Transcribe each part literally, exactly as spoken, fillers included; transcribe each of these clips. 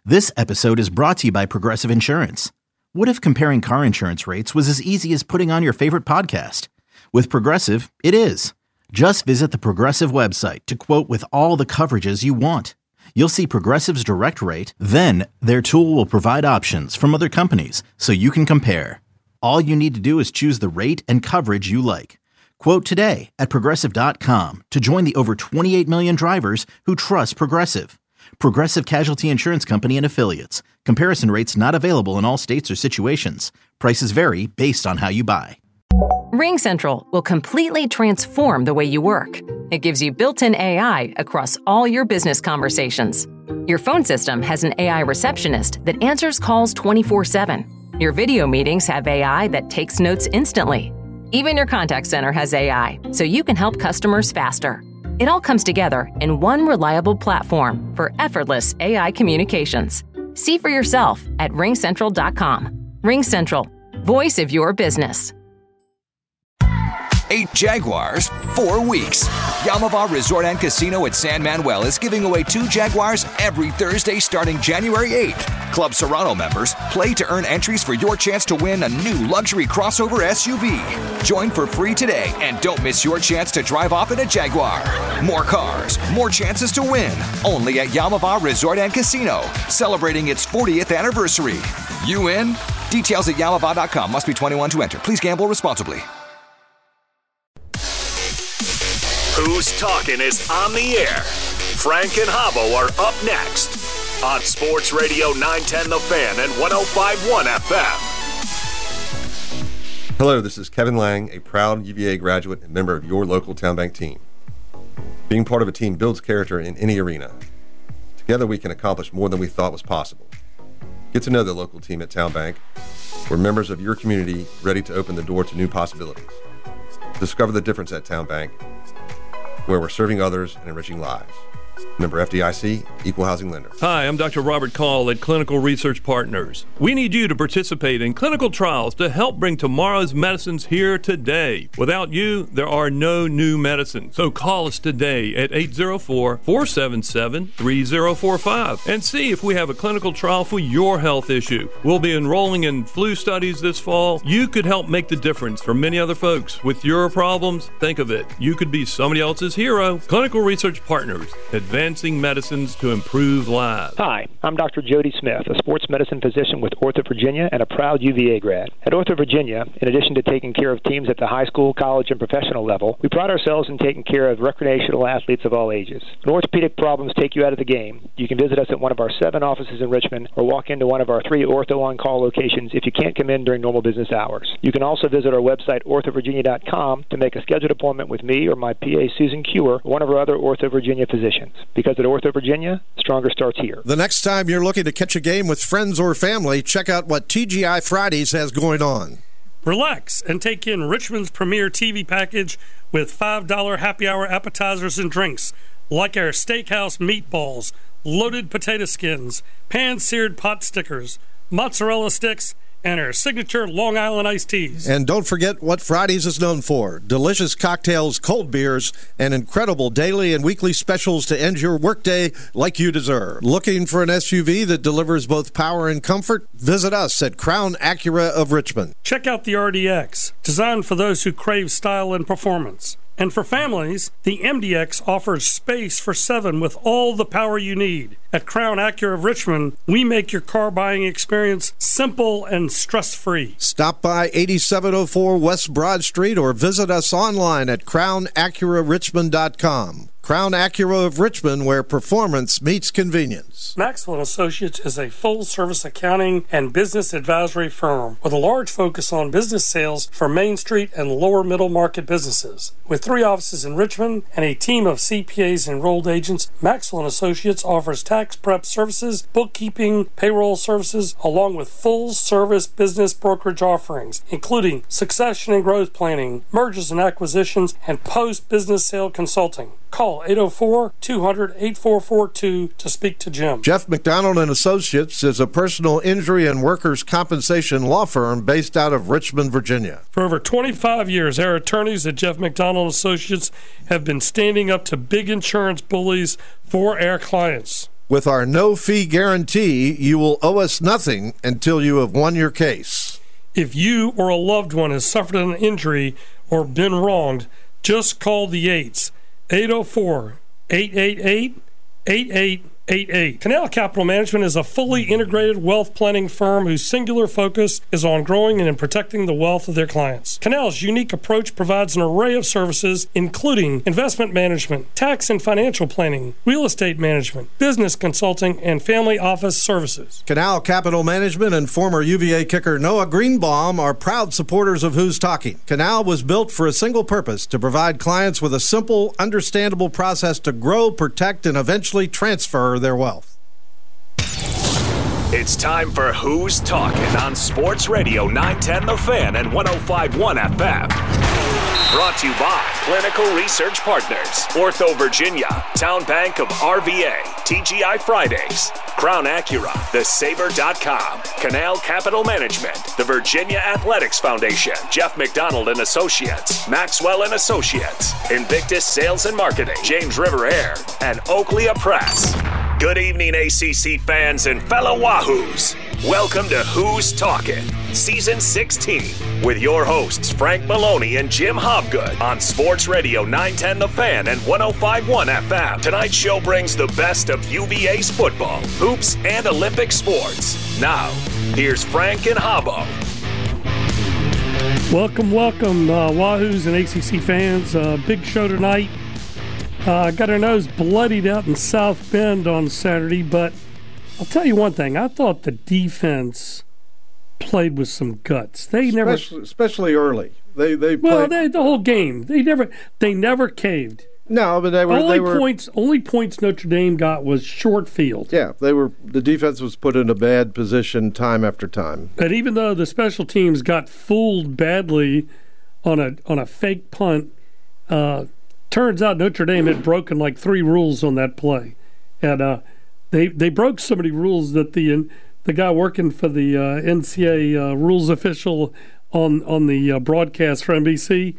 This episode is brought to you by Progressive Insurance. What if comparing car insurance rates was as easy as putting on your favorite podcast? With Progressive, it is. Just visit the Progressive website to quote with all the coverages you want. You'll see Progressive's direct rate, then their tool will provide options from other companies so you can compare. All you need to do is choose the rate and coverage you like. Quote today at Progressive dot com to join the over twenty-eight million drivers who trust Progressive. Progressive Casualty Insurance Company and Affiliates. Comparison rates not available in all states or situations. Prices vary based on how you buy. RingCentral will completely transform the way you work. It gives you built-in A I across all your business conversations. Your phone system has an A I receptionist that answers calls twenty-four seven. Your video meetings have A I that takes notes instantly. Even your contact center has A I, so you can help customers faster. It all comes together in one reliable platform for effortless A I communications. See for yourself at ring central dot com. RingCentral, voice of your business. Eight Jaguars, four weeks. Yamava Resort and Casino at San Manuel is giving away two Jaguars every Thursday starting January eighth. Club Serrano members play to earn entries for your chance to win a new luxury crossover S U V. Join for free today and don't miss your chance to drive off in a Jaguar. More cars, more chances to win. Only at Yamava Resort and Casino, celebrating its fortieth anniversary. You in? Details at yamava dot com. Must be twenty-one to enter. Please gamble responsibly. Who's Talking is on the air. Frank and Habo are up next on Sports Radio nine ten The Fan and one oh five point one F M. Hello, this is Kevin Lang, a proud U V A graduate and member of your local Town Bank team. Being part of a team builds character in any arena. Together we can accomplish more than we thought was possible. Get to know the local team at Town Bank. We're members of your community ready to open the door to new possibilities. Discover the difference at Town Bank, where we're serving others and enriching lives. Member F D I C, Equal Housing Lender. Hi, I'm Doctor Robert Call at Clinical Research Partners. We need you to participate in clinical trials to help bring tomorrow's medicines here today. Without you, there are no new medicines. So call us today at eight zero four, four seven seven, three zero four five and see if we have a clinical trial for your health issue. We'll be enrolling in flu studies this fall. You could help make the difference for many other folks. With your problems, think of it. You could be somebody else's hero. Clinical Research Partners, advancing medicines to improve lives. Hi, I'm Doctor Jody Smith, a sports medicine physician with Ortho Virginia and a proud U V A grad. At Ortho Virginia, in addition to taking care of teams at the high school, college, and professional level, we pride ourselves in taking care of recreational athletes of all ages. When orthopedic problems take you out of the game, you can visit us at one of our seven offices in Richmond or walk into one of our three Ortho on-call locations if you can't come in during normal business hours. You can also visit our website, ortho virginia dot com, to make a scheduled appointment with me or my P A, Susan Cure, or one of our other Ortho Virginia physicians. Because at Ortho Virginia, stronger starts here. The next time you're looking to catch a game with friends or family, check out what T G I Fridays has going on. Relax and take in Richmond's premier T V package with five dollar happy hour appetizers and drinks, like our steakhouse meatballs, loaded potato skins, pan-seared pot stickers, mozzarella sticks, and our signature Long Island iced teas. And don't forget what Fridays is known for. Delicious cocktails, cold beers, and incredible daily and weekly specials to end your workday like you deserve. Looking for an S U V that delivers both power and comfort? Visit us at Crown Acura of Richmond. Check out the R D X, designed for those who crave style and performance. And for families, the M D X offers space for seven with all the power you need. At Crown Acura of Richmond, we make your car buying experience simple and stress-free. Stop by eighty-seven oh four West Broad Street or visit us online at crown acura richmond dot com. Crown Acura of Richmond, where performance meets convenience. Maxwell and Associates is a full-service accounting and business advisory firm with a large focus on business sales for Main Street and lower middle market businesses. With three offices in Richmond and a team of C P As and enrolled agents, Maxwell and Associates offers tax prep services, bookkeeping, payroll services, along with full-service business brokerage offerings, including succession and growth planning, mergers and acquisitions, and post-business sale consulting. Call eight oh four, two hundred, eight four four two to speak to Jim. Jeff McDonald and Associates is a personal injury and workers' compensation law firm based out of Richmond, Virginia. For over twenty-five years, our attorneys at Jeff McDonald and Associates have been standing up to big insurance bullies for our clients. With our no-fee guarantee, you will owe us nothing until you have won your case. If you or a loved one has suffered an injury or been wronged, just call the eights, eight oh four, eight eight eight, eight eight eight eight. Canal Capital Management is a fully integrated wealth planning firm whose singular focus is on growing and in protecting the wealth of their clients. Canal's unique approach provides an array of services, including investment management, tax and financial planning, real estate management, business consulting, and family office services. Canal Capital Management and former U V A kicker Noah Greenbaum are proud supporters of Who's Talking. Canal was built for a single purpose, to provide clients with a simple, understandable process to grow, protect, and eventually transfer their wealth. It's time for Who's Talking on Sports Radio nine ten The Fan and one oh five point one F M. Brought to you by Clinical Research Partners, Ortho Virginia, Town Bank of R V A, T G I Fridays, Crown Acura, The Sabre dot com, Canal Capital Management, the Virginia Athletics Foundation, Jeff McDonald and Associates, Maxwell and Associates, Invictus Sales and Marketing, James River Air, and Oakley Press. Good evening, A C C fans and fellow Wahoos. Welcome to Who's Talking, Season sixteen, with your hosts Frank Maloney and Jim Hobgood on Sports Radio nine ten The Fan and one oh five point one F M. Tonight's show brings the best of U V A's football, hoops, and Olympic sports. Now, here's Frank and Habbo. Welcome, welcome, uh, Wahoos and A C C fans. Uh, big show tonight. Uh, got our nose bloodied out in South Bend on Saturday, but I'll tell you one thing. I thought the defense played with some guts. They never, especially, especially early. They they played, well, they, the whole game. They never they never caved. No, but they were only they were points. Only points Notre Dame got was short field. Yeah, they were. The defense was put in a bad position time after time. And even though the special teams got fooled badly on a on a fake punt. Uh, Turns out Notre Dame had broken like three rules on that play, and uh, they they broke so many rules that the the guy working for the uh, N C double A uh, rules official on on the uh, broadcast for N B C,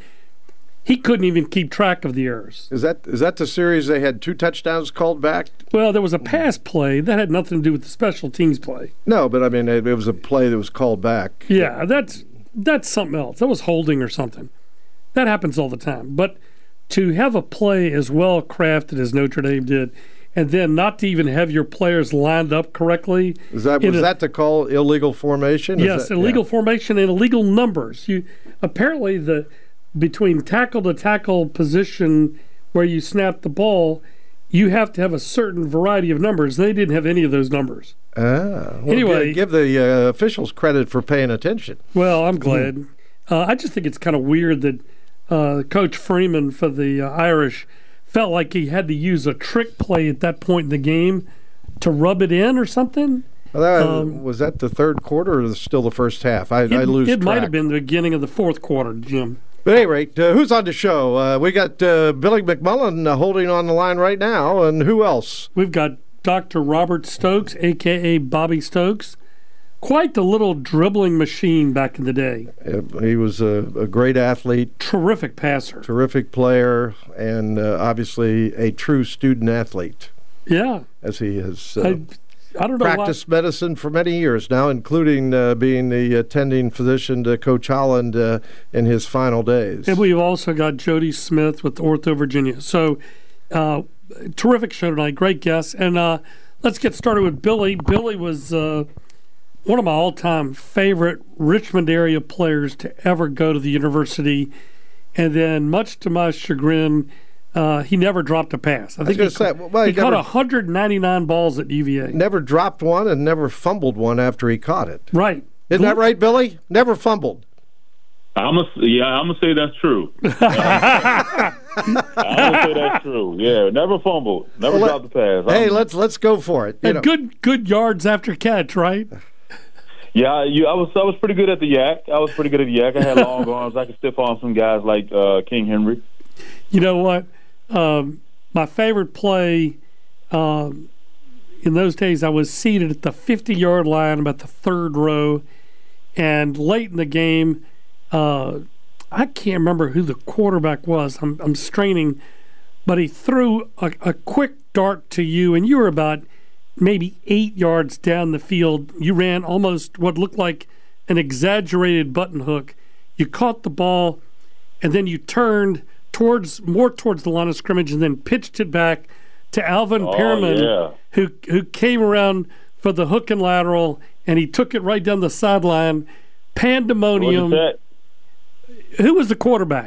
he couldn't even keep track of the errors. Is that is that the series they had two touchdowns called back? Well, there was a pass play that had nothing to do with the special teams play. No, but I mean it, it was a play that was called back. Yeah, that's that's something else. That was holding or something. That happens all the time, but. To have a play as well crafted as Notre Dame did, and then not to even have your players lined up correctly. Is that was a, that to call illegal formation? Is yes, that, illegal yeah. formation and illegal numbers. You apparently the between tackle to tackle position where you snap the ball, you have to have a certain variety of numbers. They didn't have any of those numbers. Ah, well, anyway, give the uh, officials credit for paying attention. Well, I'm glad. Mm. Uh, I just think it's kind of weird that. Uh, Coach Freeman for the uh, Irish felt like he had to use a trick play at that point in the game to rub it in or something. Well, that, um, was that the third quarter or still the first half? I, it, I lose It track. might have been the beginning of the fourth quarter, Jim. But at any rate, uh, who's on the show? Uh, we got uh, Billy McMullen uh, holding on the line right now, and who else? We've got Doctor Robert Stokes, a k a. Bobby Stokes. Quite the little dribbling machine back in the day. He was a, a great athlete. Terrific passer. Terrific player, and uh, obviously a true student athlete. Yeah. As he has uh, I, I don't know practiced why. medicine for many years now, including uh, being the attending physician to Coach Holland uh, in his final days. And we've also got Jody Smith with Ortho Virginia. So, uh, terrific show tonight. Great guests. And uh, let's get started with Billy. Billy was... Uh, one of my all-time favorite Richmond area players to ever go to the university, and then much to my chagrin, uh, he never dropped a pass. I think I he, say, well, he, he caught never, one hundred ninety-nine balls at U V A. Never dropped one and never fumbled one after he caught it. Right. Isn't that right, Billy? Never fumbled. I'm a, yeah, I'm gonna say that's true. I'm gonna say that's true. Yeah, never fumbled, never well, dropped the pass. Hey, I'm, let's let's go for it. You and know. good good yards after catch, right? Yeah, you, I was I was pretty good at the yak. I was pretty good at the yak. I had long arms. I could stiff on some guys like uh, King Henry. You know what? Um, my favorite play um, in those days, I was seated at the fifty-yard line, about the third row, and late in the game, uh, I can't remember who the quarterback was. I'm, I'm straining, but he threw a, a quick dart to you, and you were about maybe eight yards down the field. You ran almost what looked like an exaggerated button hook. You caught the ball, and then you turned towards more towards the line of scrimmage and then pitched it back to Alvin oh, Pearman, yeah. who who came around for the hook and lateral, and he took it right down the sideline. Pandemonium. Who was the quarterback?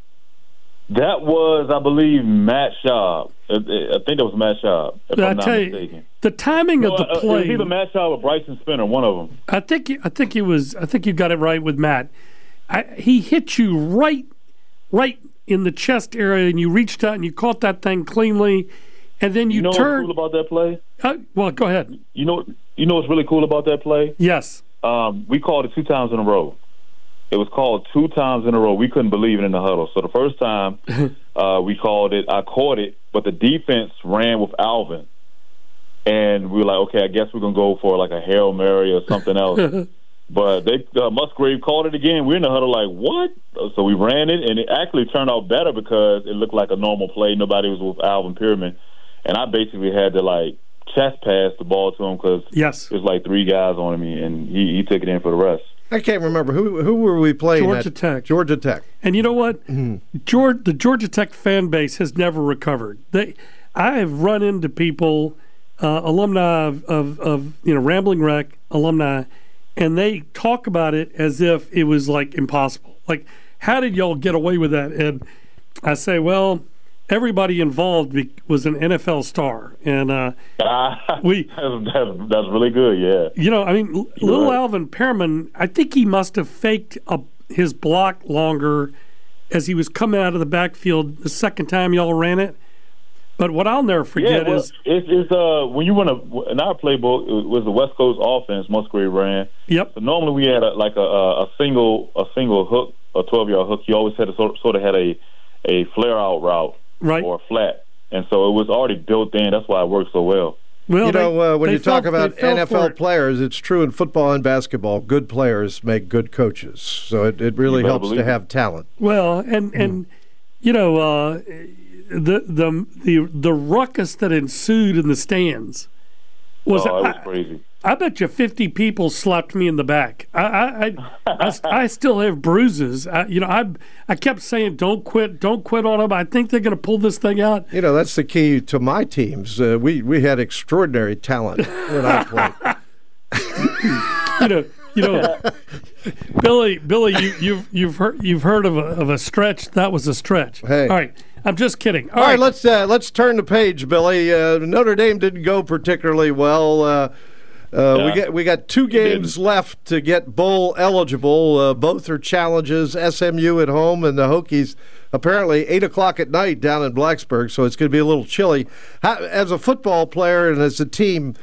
That was, I believe, Matt Schaub. I think that was Matt Schaub, if I I'm not tell mistaken. You, the timing no, of the uh, play. It was either Matt Schaub or Bryson Spinner, one of them. I think I think it was. I think you got it right with Matt. I, he hit you right, right in the chest area, and you reached out and you caught that thing cleanly, and then you, you know turned. What's cool about that play? Uh, well, go ahead. You know, you know what's really cool about that play? Yes. Um, we called it two times in a row. It was called two times in a row. We couldn't believe it in the huddle. So the first time uh, we called it, I caught it, but the defense ran with Alvin. And we were like, okay, I guess we're going to go for like a Hail Mary or something else. But they uh, Musgrave called it again. We're in the huddle like, what? So we ran it, and it actually turned out better because it looked like a normal play. Nobody was with Alvin Pearman. And I basically had to, like, chest pass the ball to him because yes. there's like three guys on me, and he, he took it in for the rest. I can't remember who who were we playing Georgia at? Tech. Georgia Tech. And you know what? Mm-hmm. Georgia, the Georgia Tech fan base has never recovered. They, I have run into people, uh, alumni of, of, of you know Rambling Wreck alumni, and they talk about it as if it was like impossible. Like, how did y'all get away with that? And I say, well, everybody involved was an N F L star, and uh, we that's, that's, that's really good. Yeah, you know, I mean, You're little right. Alvin Pearman, I think he must have faked a, his block longer as he was coming out of the backfield the second time y'all ran it. But what I'll never forget yeah, well, is it's, it's uh when you run a in our playbook, it was the West Coast offense Musgrave ran. Yep. So normally we had a, like a, a single a single hook, a twelve yard hook. You always had a sort, sort of had a a flare out route. Right. Or flat. And so it was already built in. That's why it worked so well. Well, you they, know, uh, when you fell, talk about N F L players, it's true in football and basketball. Good players make good coaches. So it, it really helps to have talent. Well, and, hmm. and you know, uh, the, the the the ruckus that ensued in the stands was, oh, it was I, crazy. I bet you fifty people slapped me in the back. I I, I, I, I still have bruises. I, you know, I I kept saying, "Don't quit, don't quit on them." I think they're going to pull this thing out. You know, that's the key to my teams. Uh, we we had extraordinary talent when I played. you know, you know, Billy, Billy, you, you've you've heard you've heard of a of a stretch. That was a stretch. Hey. All right. I'm just kidding. All, All right, right, let's uh, let's turn the page, Billy. Uh, Notre Dame didn't go particularly well. Uh, Uh, yeah. We got we got two games left to get bowl eligible. Uh, both are challenges. S M U at home and the Hokies apparently eight o'clock at night down in Blacksburg, so it's going to be a little chilly. How, as a football player and as a team,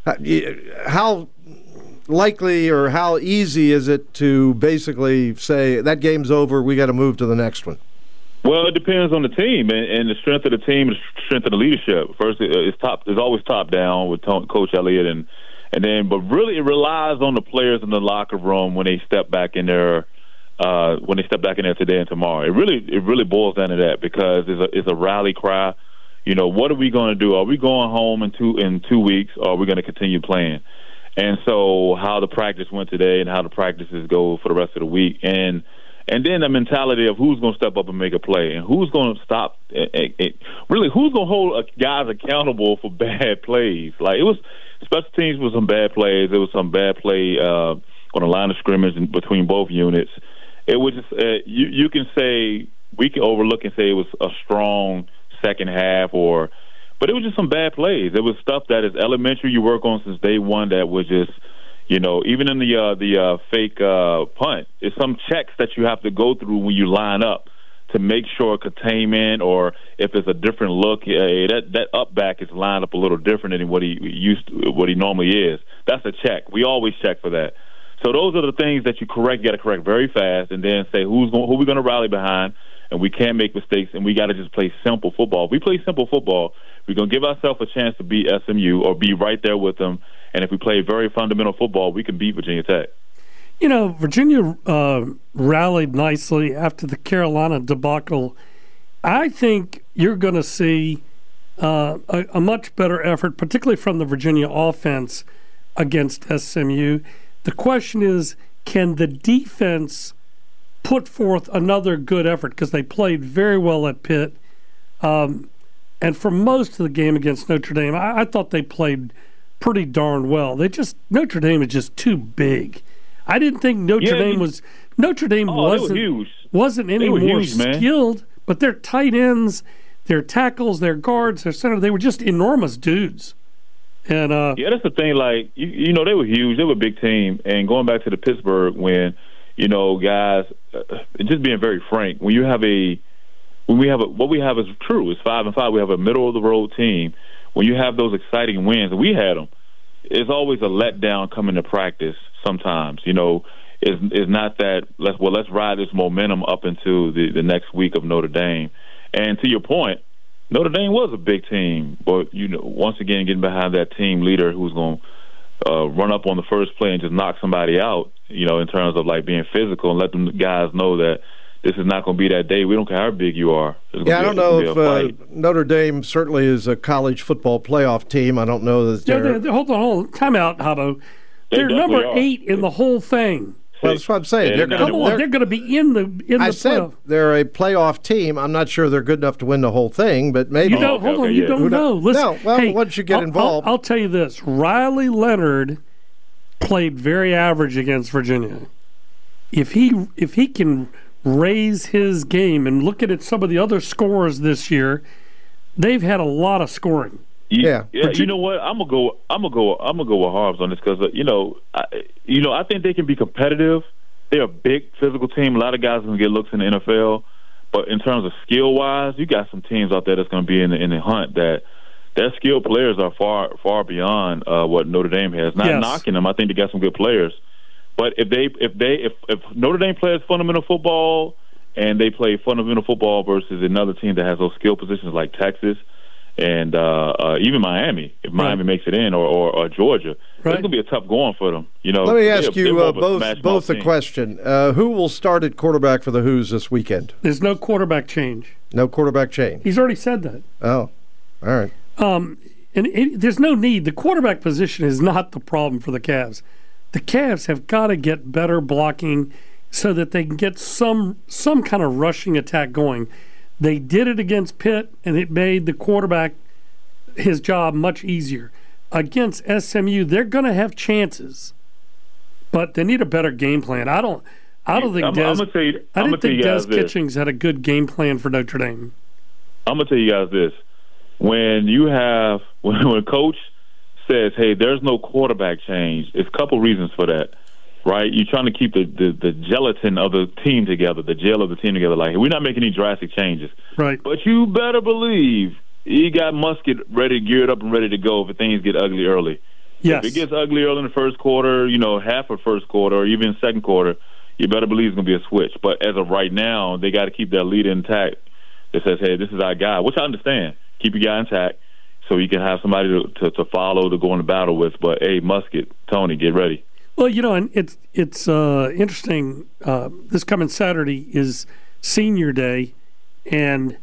how likely or how easy is it to basically say that game's over, we got to move to the next one? Well, it depends on the team and, and the strength of the team and the strength of the leadership. First, it's top. It's always top down with Coach Elliott and. And then, but really, it relies on the players in the locker room when they step back in there, uh, when they step back in there today and tomorrow. It really, it really boils down to that because it's a, it's a rally cry. You know, what are we going to do? Are we going home in two in two weeks, or are we going to continue playing? And so, how the practice went today, and how the practices go for the rest of the week, and and then the mentality of who's going to step up and make a play, and who's going to stop. It, it, it, really, who's going to hold guys accountable for bad plays? Like it was. Special teams was some bad plays. There was some bad play uh, on the line of scrimmage in between both units. It was just uh, you. You can say we can overlook and say it was a strong second half, or but it was just some bad plays. It was stuff that is elementary. You work on since day one. That was just you know even in the uh, the uh, fake uh, punt. It's some checks that you have to go through when you line up to make sure containment, or if it's a different look, uh, that that up back is lined up a little different than what he used to, what he normally is. That's a check. We always check for that. So those are the things that you correct, got to correct very fast, and then say who's going, who we're going to rally behind, and we can't make mistakes, and we got to just play simple football. If we play simple football, we're going to give ourselves a chance to beat S M U or be right there with them. And if we play very fundamental football, we can beat Virginia Tech. You know, Virginia uh, rallied nicely after the Carolina debacle. I think you're going to see uh, a, a much better effort, particularly from the Virginia offense against S M U. The question is, can the defense put forth another good effort? Because they played very well at Pitt. Um, and for most of the game against Notre Dame, I, I thought they played pretty darn well. They just Notre Dame is just too big. I didn't think Notre yeah, Dame you, was Notre Dame oh, wasn't huge. wasn't any more huge, skilled, but their tight ends, their tackles, their guards, their center, they were just enormous dudes. And uh, yeah, that's the thing. Like you, you know, they were huge. They were a big team. And going back to the Pittsburgh, when you know, guys, uh, just being very frank, when you have a when we have a, what we have is true. It's five and five. We have a middle of the road team. When you have those exciting wins, and we had them, it's always a letdown coming to practice. Sometimes, you know, it's, it's not that let's well let's ride this momentum up into the, the next week of Notre Dame. And to your point, Notre Dame was a big team, but you know, once again, getting behind that team leader who's going to uh, run up on the first play and just knock somebody out, you know, in terms of like being physical and let them guys know that this is not going to be that day. We don't care how big you are. Yeah, I don't know if uh, Notre Dame certainly is a college football playoff team. I don't know that they're... they're, they're hold on, hold on. Time out, Habbo. They They're number are. eight in the whole thing. Well, that's what I'm saying. Yeah, they're they're gonna, Come on, they're, they're going to be in the in I the said playoff. they're a playoff team. I'm not sure they're good enough to win the whole thing, but maybe. You don't. okay, hold on. okay, You yeah. don't Who know. knows? Listen, No, well, hey, once you get I'll- involved- I'll, I'll tell you this: Riley Leonard played very average against Virginia. If he if he can raise his game and look at it, some of the other scorers this year, they've had a lot of scoring. Yeah. yeah. You know what? I'm gonna go. I'm gonna go. I'm gonna go with Harbs on this because uh, you know, I, you know, I think they can be competitive. They're a big physical team. A lot of guys are gonna get looks in the N F L, but in terms of skill wise, you got some teams out there that's gonna be in the in the hunt that their skilled players are far far beyond uh, what Notre Dame has. Not Yes. knocking them. I think they got some good players, but if they if they if, if Notre Dame plays fundamental football and they play fundamental football versus another team that has those skill positions like Texas. And uh, uh, even Miami, if Miami Right. makes it in, or, or, or Georgia, Right. it's going to be a tough going for them. You know. Let me They're- ask they're you more uh, of a both smash both mouth a team. question. Uh, who will start at quarterback for the Hoos this weekend? There's no quarterback change. No quarterback change. He's already said that. Oh, all right. Um, and it, there's no need. The quarterback position is not the problem for the Cavs. The Cavs have got to get better blocking so that they can get some some kind of rushing attack going. They did it against Pitt, and it made the quarterback his job much easier. Against S M U, they're going to have chances, but they need a better game plan. I don't. I don't think I'm, Des. I'm gonna tell you, I I'm didn't gonna tell think you Des guys this. Kitchings had a good game plan for Notre Dame. I'm gonna tell you guys this: when you have when, when a coach says, "Hey, there's no quarterback change," it's a couple reasons for that, right? You're trying to keep the, the, the gelatin of the team together, the gel of the team together. Like, we're not making any drastic changes, Right. but you better believe you got Musket ready, geared up, and ready to go if things get ugly early. Yes. If it gets ugly early in the first quarter, you know, half of first quarter, or even second quarter, you better believe it's going to be a switch. But as of right now, they got to keep that lead intact that says, hey, this is our guy, which I understand. Keep your guy intact so you can have somebody to, to, to follow to go into battle with. But, hey, Musket, Tony, get ready. Well, you know, and it's it's uh, interesting. Uh, this coming Saturday is Senior Day, and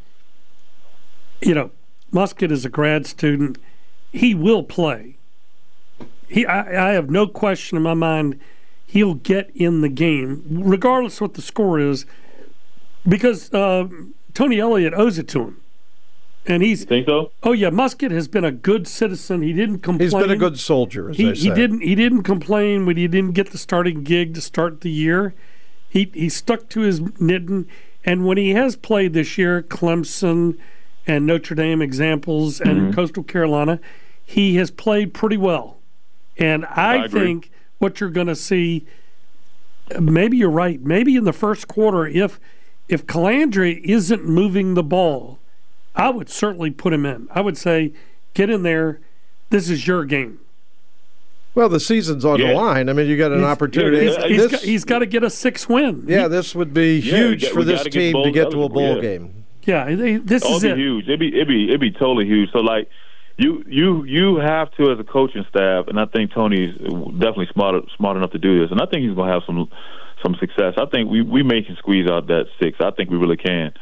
you know, Musket is a grad student. He will play. He, I, I have no question in my mind, he'll get in the game, regardless what the score is, because uh, Tony Elliott owes it to him. And he's You think so? oh yeah, Musket has been a good citizen. He didn't complain. He's been a good soldier, as He, they say. he didn't. He didn't complain when he didn't get the starting gig to start the year. He he stuck to his knitting, and when he has played this year, Clemson and Notre Dame examples, and Mm-hmm. Coastal Carolina, he has played pretty well. And I, I agree. think what you're going to see, maybe you're right. Maybe in the first quarter, if if Calandre isn't moving the ball, I would certainly put him in. I would say, get in there. This is your game. Well, the season's on the Yeah. line. I mean, you got an He's- opportunity. yeah, He's This- got, he's got to get a six win. yeah, this would be Yeah, huge we got- for we this gotta get team to both get to a eligible, bowl yeah. game. yeah. They, this Oh, is it'd it. be huge. It'd be it'd be it'd be totally huge. So like you you you have to, as a coaching staff, and I think Tony's definitely smart smart enough to do this, and I think he's gonna have some some success. I think we we may can squeeze out that six. I think we really can.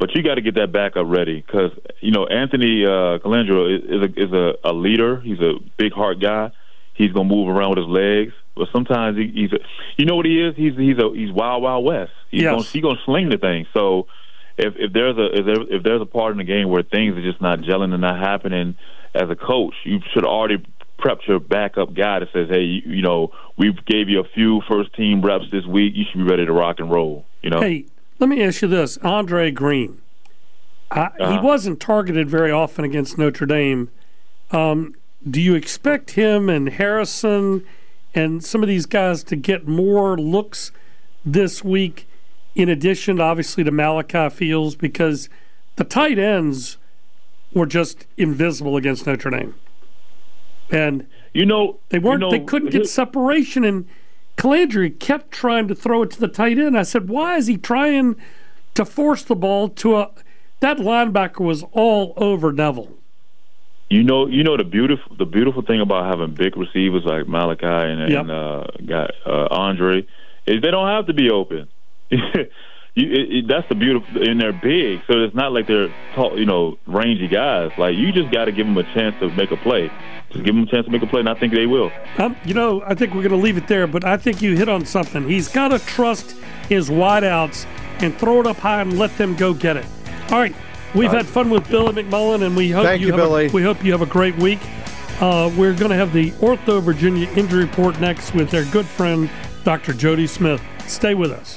But you got to get that backup ready because, you know, Anthony uh, Colandrea is, is, a, is a, a leader. He's a big heart guy. He's going to move around with his legs. But sometimes he, he's a, you know what he is? He's he's a he's wild, wild west. He's yes. going he's going to sling the thing. So if if there's a if, there, if there's a part in the game where things are just not gelling and not happening, as a coach, you should already prep your backup guy that says, hey, you, you know, we gave you a few first team reps this week. You should be ready to rock and roll. You know. Hey, let me ask you this: Andre Green, I, uh-huh. he wasn't targeted very often against Notre Dame. Um, do you expect him and Harrison and some of these guys to get more looks this week, in addition, obviously, to Malachi Fields, because the tight ends were just invisible against Notre Dame, and you know they weren't. You know, they couldn't get separation, and Colandrea kept trying to throw it to the tight end. I said, "Why is he trying to force the ball to a?" That linebacker was all over Neville. You know, you know the beautiful the beautiful thing about having big receivers like Malachi and, yep. and uh, got uh, Andre is they don't have to be open. you, it, it, that's the beautiful, and they're big, so it's not like they're tall, you know, rangy guys. Like you just got to give them a chance to make a play. Just give them a chance to make a play, and I think they will. Um, you know, I think we're going to leave it there, but I think you hit on something. He's got to trust his wideouts and throw it up high and let them go get it. All right. We've had fun with Billy McMullen, and we hope Thank you, you have Billy. A, we hope you have a great week. Uh, we're going to have the Ortho Virginia injury report next with their good friend, Doctor Jody Smith. Stay with us.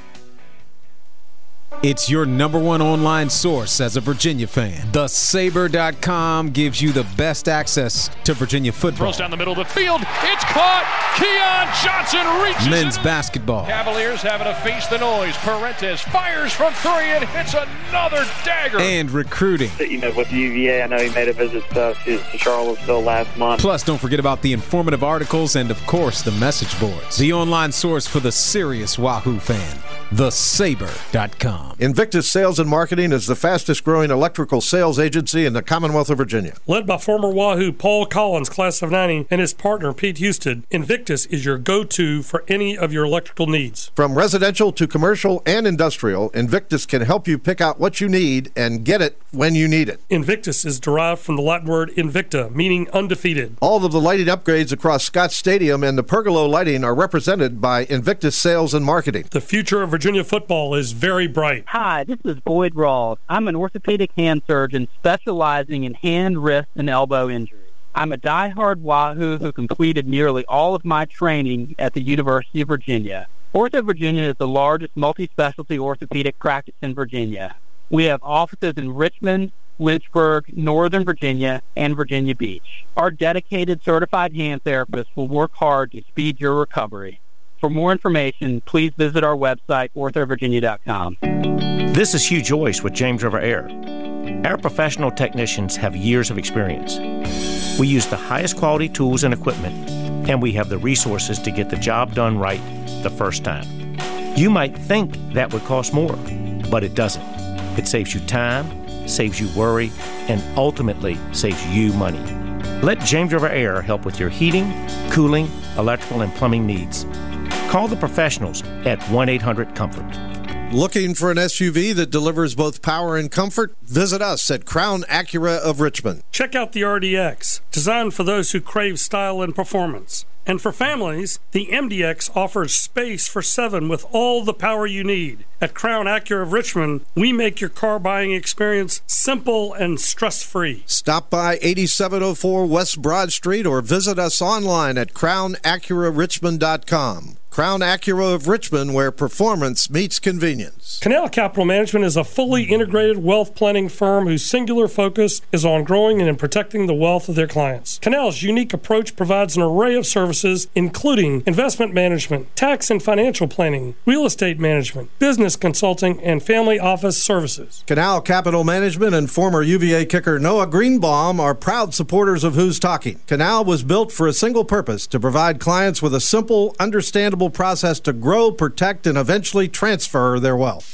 It's your number one online source as a Virginia fan. The Saber dot com gives you the best access to Virginia football. Throws down the middle of the field. It's caught. Keon Johnson reaches Men's it. basketball. Cavaliers having to face the noise. Parentes fires from three and hits another dagger. And recruiting. You know, with U V A, I know he made a visit uh, to Charlottesville last month. Plus, don't forget about the informative articles and, of course, the message boards. The online source for the serious Wahoo fan. The Saber dot com. Invictus Sales and Marketing is the fastest-growing electrical sales agency in the Commonwealth of Virginia. Led by former Wahoo Paul Collins, class of ninety, and his partner Pete Houston, Invictus is your go-to for any of your electrical needs. From residential to commercial and industrial, Invictus can help you pick out what you need and get it when you need it. Invictus is derived from the Latin word invicta, meaning undefeated. All of the lighting upgrades across Scott Stadium and the pergola lighting are represented by Invictus Sales and Marketing. The future of Virginia football is very bright. Hi, this is Boyd Ross. I'm an orthopedic hand surgeon specializing in hand, wrist, and elbow injuries. I'm a diehard Wahoo who completed nearly all of my training at the University of Virginia. Ortho Virginia is the largest multi-specialty orthopedic practice in Virginia. We have offices in Richmond, Lynchburg, Northern Virginia, and Virginia Beach. Our dedicated certified hand therapists will work hard to speed your recovery. For more information, please visit our website, ortho virginia dot com. This is Hugh Joyce with James River Air. Our professional technicians have years of experience. We use the highest quality tools and equipment, and we have the resources to get the job done right the first time. You might think that would cost more, but it doesn't. It saves you time, saves you worry, and ultimately saves you money. Let James River Air help with your heating, cooling, electrical, and plumbing needs. Call the professionals at one eight hundred comfort. Looking for an S U V that delivers both power and comfort? Visit us at Crown Acura of Richmond. Check out the R D X, designed for those who crave style and performance. And for families, the M D X offers space for seven with all the power you need. At Crown Acura of Richmond, we make your car buying experience simple and stress-free. Stop by eighty-seven oh four West Broad Street or visit us online at crown acura richmond dot com. Crown Acura of Richmond, where performance meets convenience. Canal Capital Management is a fully integrated wealth planning firm whose singular focus is on growing and in protecting the wealth of their clients. Canal's unique approach provides an array of services, including investment management, tax and financial planning, real estate management, business consulting, and family office services. Canal Capital Management and former U V A kicker Noah Greenbaum are proud supporters of Who's Talking. Canal was built for a single purpose: to provide clients with a simple, understandable process to grow, protect, and eventually transfer their wealth.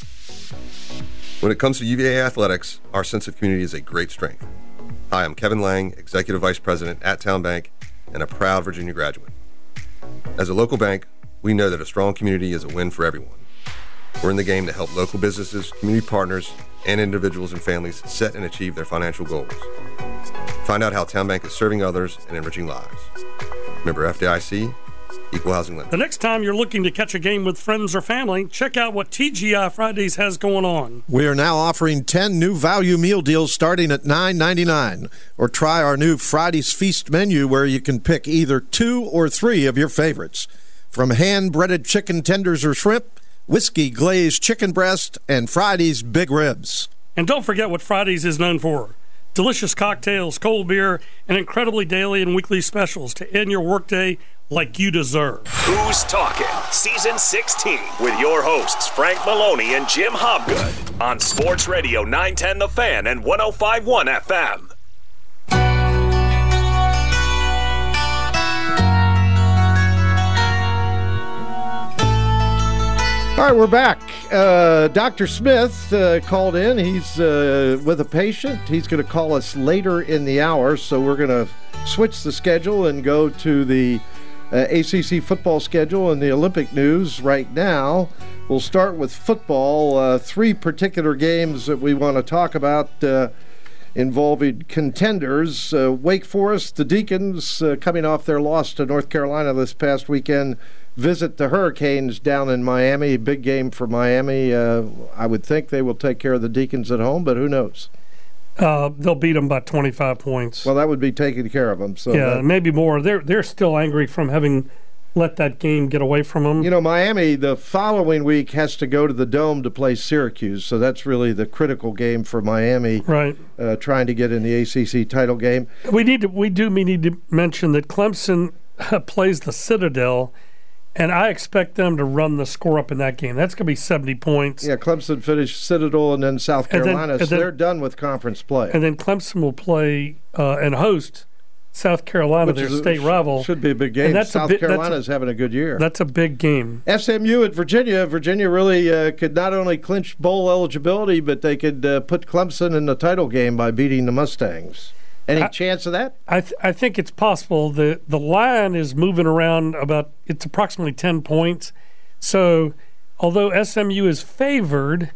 When it comes to U V A athletics, our sense of community is a great strength. Hi, I'm Kevin Lang, Executive Vice President at Town Bank and a proud Virginia graduate. As a local bank, we know that a strong community is a win for everyone. We're in the game to help local businesses, community partners, and individuals and families set and achieve their financial goals. Find out how Town Bank is serving others and enriching lives. Member F D I C, Equal Housing Lender. The next time you're looking to catch a game with friends or family, check out what T G I Fridays has going on. We are now offering ten new value meal deals starting at nine ninety-nine. Or try our new Friday's Feast menu where you can pick either two or three of your favorites. From hand-breaded chicken tenders or shrimp, whiskey glazed chicken breast, and Friday's big ribs. And don't forget what Fridays is known for. Delicious cocktails, cold beer, and incredibly daily and weekly specials to end your workday like you deserve. Who's Talking? Season sixteen with your hosts Frank Maloney and Jim Hobgood on Sports Radio nine ten The Fan and one oh five point one F M. All right, we're back. Uh, Doctor Smith uh, called in. He's uh, with a patient. He's going to call us later in the hour, so we're going to switch the schedule and go to the uh, A C C football schedule and the Olympic news right now. We'll start with football. Uh, three particular games that we want to talk about uh, involving contenders. Uh, Wake Forest, the Deacons, uh, coming off their loss to North Carolina this past weekend, visit the Hurricanes down in Miami. Big game for Miami. Uh, I would think they will take care of the Deacons at home, but who knows? Uh, they'll beat them by twenty-five points. Well, that would be taking care of them. So yeah, that, maybe more. They're they're still angry from having let that game get away from them. You know, Miami the following week has to go to the Dome to play Syracuse, so that's really the critical game for Miami. Right. Uh, trying to get in the A C C title game. We need to. We do. We need to mention that Clemson plays the Citadel. And I expect them to run the score up in that game. That's going to be seventy points. Yeah, Clemson finished Citadel and then South Carolina, and then, and then, so they're done with conference play. And then Clemson will play uh, and host South Carolina, Which their is, state rival. Should be a big game. That's South a bi- Carolina's a, having a good year. That's a big game. S M U at Virginia. Virginia really uh, could not only clinch bowl eligibility, but they could uh, put Clemson in the title game by beating the Mustangs. Any I, chance of that? I th- I think it's possible. The the line is moving around about, it's approximately ten points. So although S M U is favored,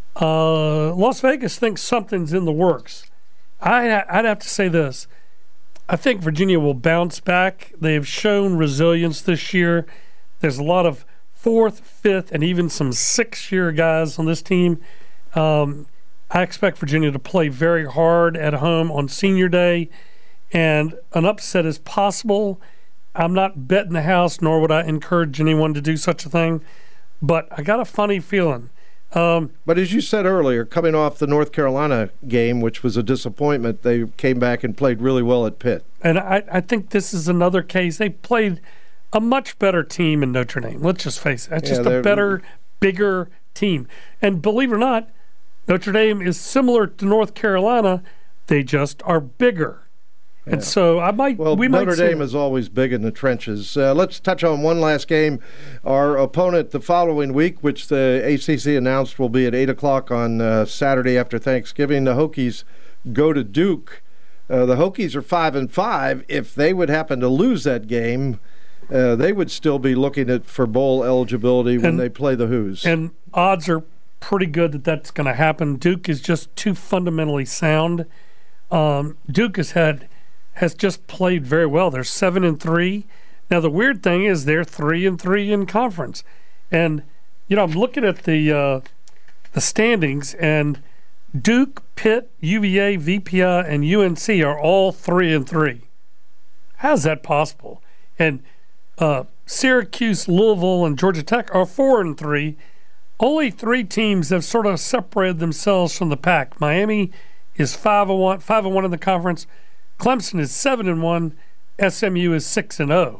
uh, Las Vegas thinks something's in the works. I, I'd have to say this. I think Virginia will bounce back. They have shown resilience this year. There's a lot of fourth, fifth, and even some six-year guys on this team. Um I expect Virginia to play very hard at home on senior day, and an upset is possible. I'm not betting the house, nor would I encourage anyone to do such a thing, but I got a funny feeling. Um, but as you said earlier, coming off the North Carolina game, which was a disappointment, they came back and played really well at Pitt. And I, I think this is another case. They played a much better team in Notre Dame. Let's just face it. It's yeah, just a better, bigger team. And believe it or not, Notre Dame is similar to North Carolina. They just are bigger. Yeah. And so I might well, we Notre might Dame see. is always big in the trenches. Uh, let's touch on one last game. Our opponent the following week, which the A C C announced will be at eight o'clock on uh, Saturday after Thanksgiving. The Hokies go to Duke. Uh, the Hokies are five and five. If they would happen to lose that game, uh, they would still be looking at for bowl eligibility when and, they play the Hoos. And odds are pretty good that that's going to happen. Duke is just too fundamentally sound. Um, Duke has had has just played very well. They're seven and three. Now the weird thing is they're three and three in conference, and you know I'm looking at the uh, the standings, and Duke, Pitt, U V A, V P I, and U N C are all three and three. How's that possible? And uh, Syracuse, Louisville, and Georgia Tech are four and three. Only three teams have sort of separated themselves from the pack. Miami is five and one, five and one in the conference. Clemson is seven and one. S M U is six and zero.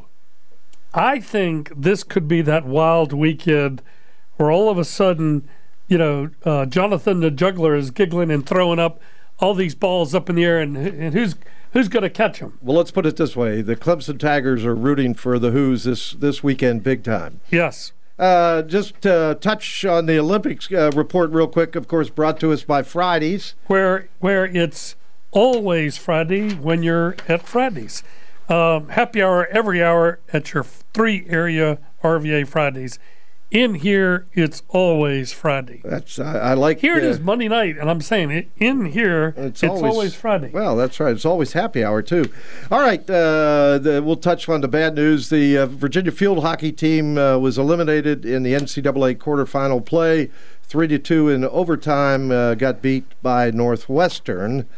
I think this could be that wild weekend where all of a sudden, you know, uh, Jonathan the Juggler is giggling and throwing up all these balls up in the air, and, and who's who's going to catch them? Well, let's put it this way: the Clemson Tigers are rooting for the Hoos this this weekend, big time. Yes. Uh, just uh, touch on the Olympics uh, report real quick, of course, brought to us by Fridays. Where where it's always Friday when you're at Fridays. Um, happy hour every hour at your three area R V A Fridays. In here, it's always Friday. That's I, I like. Here it uh, is Monday night, and I'm saying it. In here, it's, it's always, always Friday. Well, that's right. It's always happy hour too. All right, uh, the, we'll touch on the bad news. The uh, Virginia field hockey team uh, was eliminated in the N C double A quarterfinal play, three to two in overtime. Uh, got beat by Northwestern.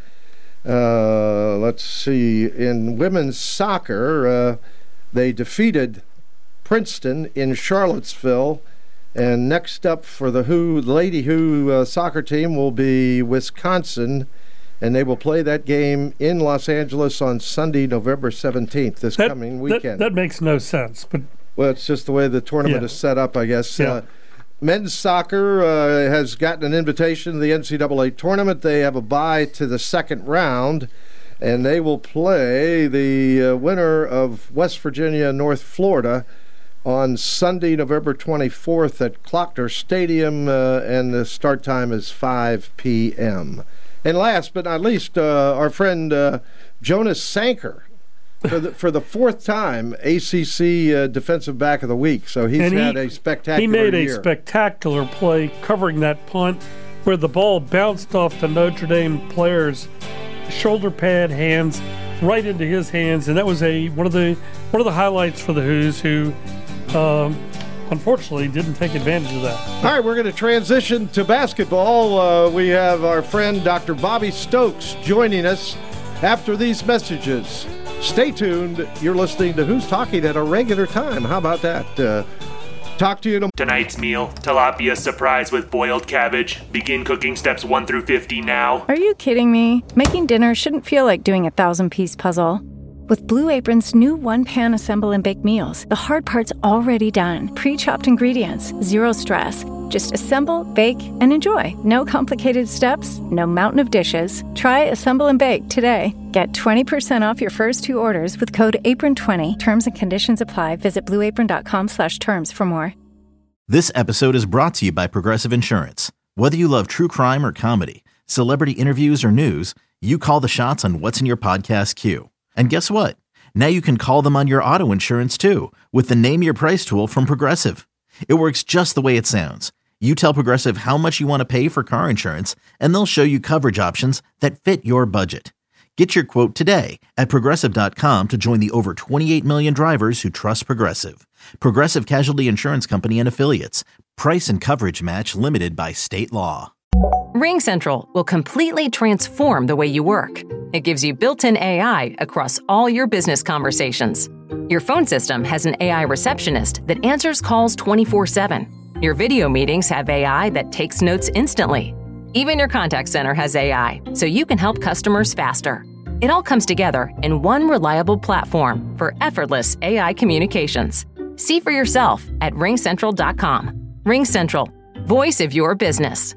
Uh, let's see. In women's soccer, uh, they defeated Princeton in Charlottesville, and next up for the Who Lady Who uh, soccer team will be Wisconsin, and they will play that game in Los Angeles on Sunday, November seventeenth, this that, coming weekend. That, that makes no sense, but well, it's just the way the tournament yeah. is set up, I guess. Yeah. Uh, men's soccer uh, has gotten an invitation to the N C double A tournament. They have a bye to the second round, and they will play the uh, winner of West Virginia, North Florida, on Sunday, November twenty-fourth at Clockner Stadium, uh, and the start time is five p.m. And last but not least, uh, our friend uh, Jonas Sanker, for the, for the fourth time, A C C uh, Defensive Back of the Week. So he's and had he, a spectacular He made year. a spectacular play covering that punt where the ball bounced off the Notre Dame player's shoulder pad hands right into his hands, and that was a one of the one of the highlights for the Who's, who Um, unfortunately, didn't take advantage of that. All right, we're going to transition to basketball. Uh, we have our friend Doctor Bobby Stokes joining us after these messages. Stay tuned. You're listening to Who's Talking at a regular time. How about that? Uh, talk to you tomorrow. Tonight's meal, tilapia surprise with boiled cabbage. Begin cooking steps one through fifty now. Are you kidding me? Making dinner shouldn't feel like doing a thousand-piece puzzle. With Blue Apron's new one-pan assemble and bake meals, the hard part's already done. Pre-chopped ingredients, zero stress. Just assemble, bake, and enjoy. No complicated steps, no mountain of dishes. Try Assemble and Bake today. Get twenty percent off your first two orders with code apron twenty. Terms and conditions apply. Visit blueapron.com slash terms for more. This episode is brought to you by Progressive Insurance. Whether you love true crime or comedy, celebrity interviews or news, you call the shots on what's in your podcast queue. And guess what? Now you can call them on your auto insurance too with the Name Your Price tool from Progressive. It works just the way it sounds. You tell Progressive how much you want to pay for car insurance, and they'll show you coverage options that fit your budget. Get your quote today at Progressive dot com to join the over twenty-eight million drivers who trust Progressive. Progressive Casualty Insurance Company and Affiliates. Price and coverage match limited by state law. RingCentral will completely transform the way you work. It gives you built-in A I across all your business conversations. Your phone system has an A I receptionist that answers calls twenty-four seven. Your video meetings have A I that takes notes instantly. Even your contact center has A I, so you can help customers faster. It all comes together in one reliable platform for effortless A I communications. See for yourself at ring central dot com. RingCentral, voice of your business.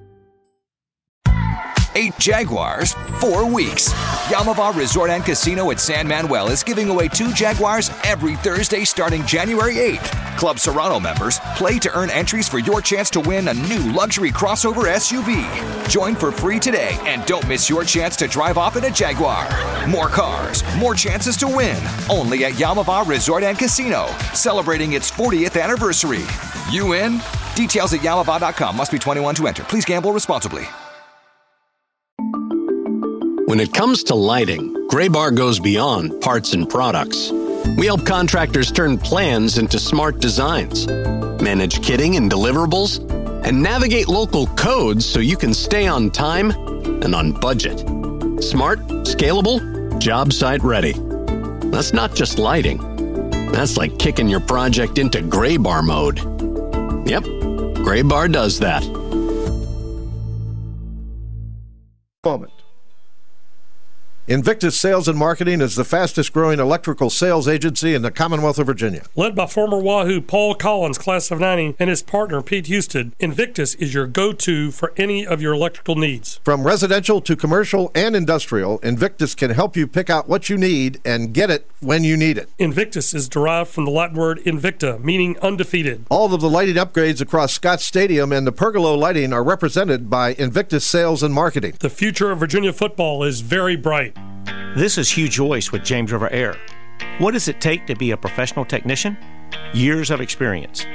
Eight Jaguars, four weeks. Yamava Resort and Casino at San Manuel is giving away two Jaguars every Thursday starting January eighth. Club Serrano members play to earn entries for your chance to win a new luxury crossover S U V. Join for free today and don't miss your chance to drive off in a Jaguar. More cars, more chances to win. Only at Yamava Resort and Casino, celebrating its fortieth anniversary. You in? Details at yamava dot com. Must be twenty-one to enter. Please gamble responsibly. When it comes to lighting, Graybar goes beyond parts and products. We help contractors turn plans into smart designs, manage kitting and deliverables, and navigate local codes so you can stay on time and on budget. Smart, scalable, job site ready. That's not just lighting. That's like kicking your project into Graybar mode. Yep, Graybar does that. Moment. Invictus Sales and Marketing is the fastest-growing electrical sales agency in the Commonwealth of Virginia. Led by former Wahoo Paul Collins, class of ninety, and his partner Pete Houston, Invictus is your go-to for any of your electrical needs. From residential to commercial and industrial, Invictus can help you pick out what you need and get it when you need it. Invictus is derived from the Latin word invicta, meaning undefeated. All of the lighting upgrades across Scott Stadium and the pergola lighting are represented by Invictus Sales and Marketing. The future of Virginia football is very bright. This is Hugh Joyce with James River Air. What does it take to be a professional technician? Years of experience.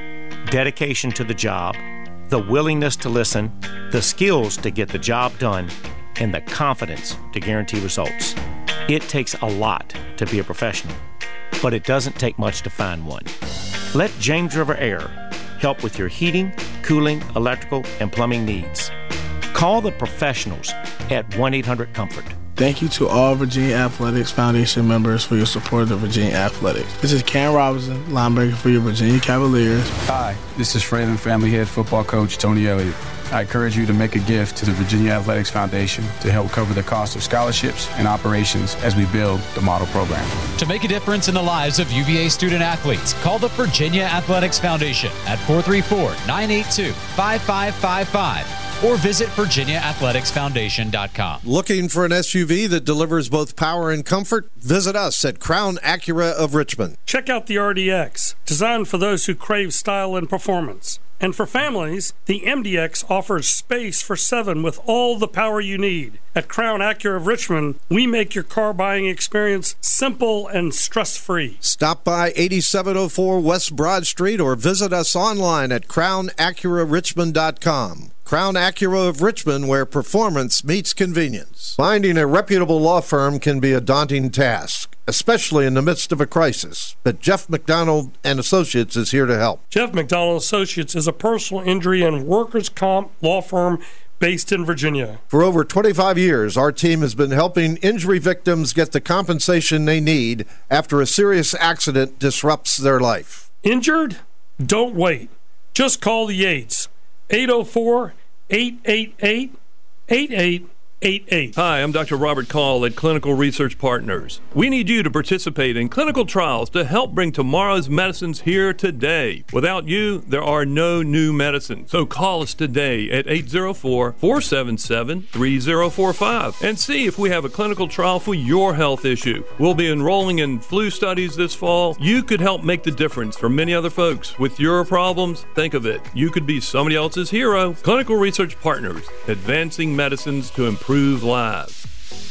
dedication to the job, the willingness to listen, the skills to get the job done, and the confidence to guarantee results. It takes a lot to be a professional, but it doesn't take much to find one. Let James River Air help with your heating, cooling, electrical, and plumbing needs. Call the professionals at one eight hundred comfort. Thank you to all Virginia Athletics Foundation members for your support of Virginia Athletics. This is Cam Robinson, linebacker for your Virginia Cavaliers. Hi, this is Franklin Family Head Football Coach Tony Elliott. I encourage you to make a gift to the Virginia Athletics Foundation to help cover the cost of scholarships and operations as we build the model program. To make a difference in the lives of U V A student athletes, call the Virginia Athletics Foundation at four three four, nine eight two, five five five five or visit virginia athletics foundation dot com. Looking for an S U V that delivers both power and comfort? Visit us at Crown Acura of Richmond. Check out the R D X, designed for those who crave style and performance. And for families, the M D X offers space for seven with all the power you need. At Crown Acura of Richmond, we make your car buying experience simple and stress-free. Stop by eighty-seven oh four West Broad Street or visit us online at crown acura richmond dot com. Crown Acura of Richmond, where performance meets convenience. Finding a reputable law firm can be a daunting task, especially in the midst of a crisis. But Jeff McDonald and Associates is here to help. Jeff McDonald Associates is a personal injury and workers' comp law firm based in Virginia. For over twenty-five years, our team has been helping injury victims get the compensation they need after a serious accident disrupts their life. Injured? Don't wait. Just call the Yates. eight oh four, eight eight eight, eight eight eight eight. Hi, I'm Doctor Robert Call at Clinical Research Partners. We need you to participate in clinical trials to help bring tomorrow's medicines here today. Without you, there are no new medicines. So call us today at eight oh four, four seven seven, three oh four five and see if we have a clinical trial for your health issue. We'll be enrolling in flu studies this fall. You could help make the difference for many other folks. With your problems, think of it. You could be somebody else's hero. Clinical Research Partners, advancing medicines to improve Improve lives.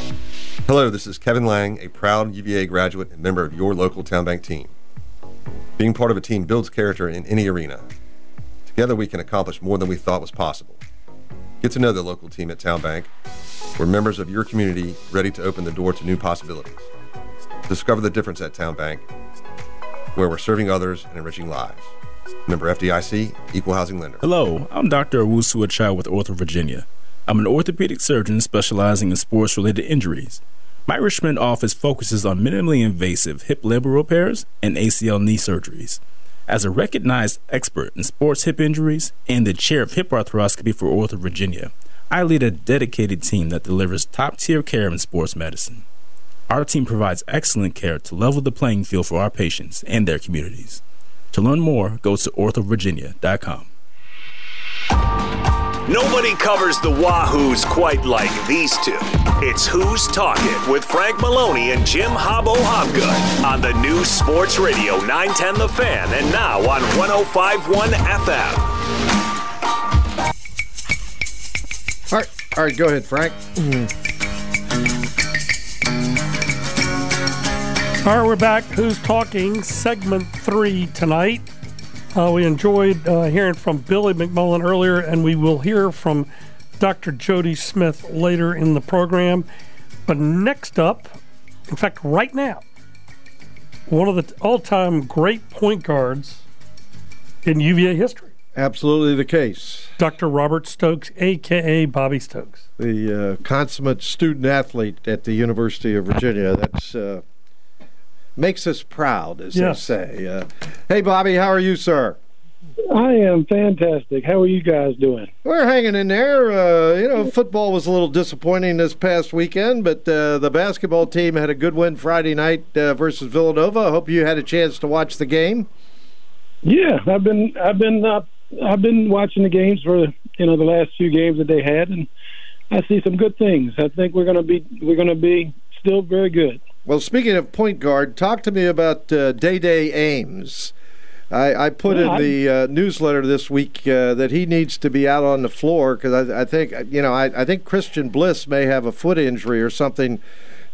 Hello, this is Kevin Lang, a proud U V A graduate and member of your local Town Bank team. Being part of a team builds character in any arena. Together we can accomplish more than we thought was possible. Get to know the local team at Town Bank. We're members of your community ready to open the door to new possibilities. Discover the difference at Town Bank, where we're serving others and enriching lives. Member F D I C, Equal Housing Lender. Hello, I'm Doctor Owusu Achai with Ortho Virginia. I'm an orthopedic surgeon specializing in sports-related injuries. My Richmond office focuses on minimally invasive hip limb repairs and A C L knee surgeries. As a recognized expert in sports hip injuries and the chair of hip arthroscopy for Ortho Virginia, I lead a dedicated team that delivers top-tier care in sports medicine. Our team provides excellent care to level the playing field for our patients and their communities. To learn more, go to ortho virginia dot com. Nobody covers the Wahoos quite like these two. It's Who's Talking with Frank Maloney and Jim Hobbo Hobgood on the new Sports Radio nine ten The Fan and now on one oh five point one F M. All right, all right, go ahead, Frank. All right, we're back. Who's Talking? Segment three tonight. Uh, we enjoyed uh, hearing from Billy McMullen earlier, and we will hear from Doctor Jody Smith later in the program. But next up, in fact, right now, one of the all-time great point guards in U V A history. Absolutely the case. Doctor Robert Stokes, a k a. Bobby Stokes. The uh, consummate student-athlete at the University of Virginia. That's... Uh, makes us proud, as yes. they say. Uh, hey, Bobby, how are you, sir? I am fantastic. How are you guys doing? We're hanging in there. Uh, you know, football was a little disappointing this past weekend, but uh, the basketball team had a good win Friday night uh, versus Villanova. I hope you had a chance to watch the game. Yeah, I've been I've been uh, I've been watching the games for you know the last few games that they had, and I see some good things. I think we're gonna be we're gonna be still very good. Well, speaking of point guard, talk to me about uh, Day-Day Ames. I, I put well, in the uh, newsletter this week uh, that he needs to be out on the floor because I, I think you know I, I think Christian Bliss may have a foot injury or something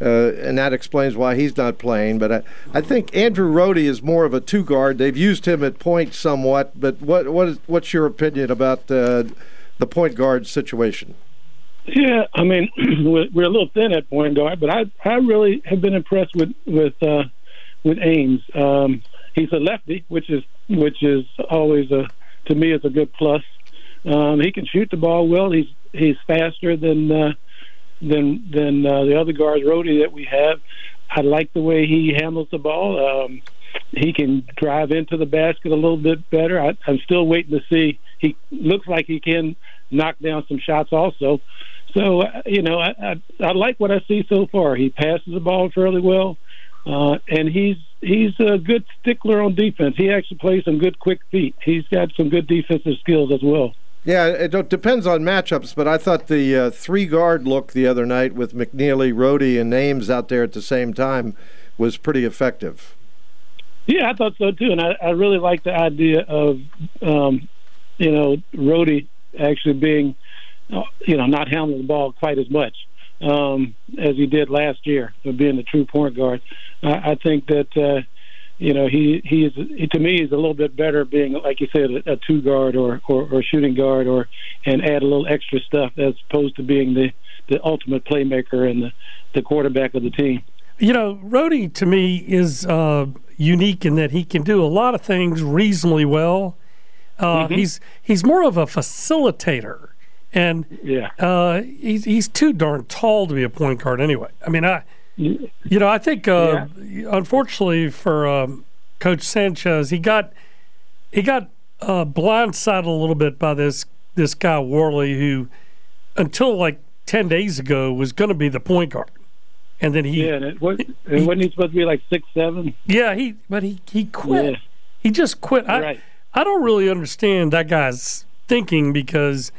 Uh, and that explains why he's not playing. But I, I think Andrew Rohde is more of a two guard. They've used him at point somewhat. But what what is what's your opinion about uh, the point guard situation? Yeah, I mean, we're a little thin at point guard, but I I really have been impressed with with uh, with Ames. Um, he's a lefty, which is which is always a to me is a good plus. Um, he can shoot the ball well. He's he's faster than. Uh, than than uh, the other guards, Rohde, that we have. I like the way he handles the ball. Um, he can drive into the basket a little bit better. I, I'm still waiting to see. He looks like he can knock down some shots also. So, uh, you know, I, I, I like what I see so far. He passes the ball fairly well, uh, and he's he's a good stickler on defense. He actually plays some good quick feet. He's got some good defensive skills as well. Yeah, it depends on matchups, but I thought the uh, three-guard look the other night with McNeely, Rohde, and Ames out there at the same time was pretty effective. Yeah, I thought so too, and I, I really like the idea of, um, you know, Rohde actually being, uh, you know, not handling the ball quite as much um, as he did last year, of being the true point guard. I, I think that. Uh, You know, he he is he, to me he's a little bit better being, like you said, a, a two guard or, or or shooting guard, or and add a little extra stuff as opposed to being the, the ultimate playmaker and the, the quarterback of the team. You know, Rohde to me is uh, unique in that he can do a lot of things reasonably well. Uh, mm-hmm. He's he's more of a facilitator, and yeah, uh, he's he's too darn tall to be a point guard anyway. I mean, I. You know, I think, uh, yeah. unfortunately for um, Coach Sanchez, he got he got uh, blindsided a little bit by this this guy Worley, who until like ten days ago was going to be the point guard, and then he yeah, and it was, and wasn't he supposed to be like six seven? Yeah, he but he he quit. Yeah. He just quit. I right. I don't really understand that guy's thinking, because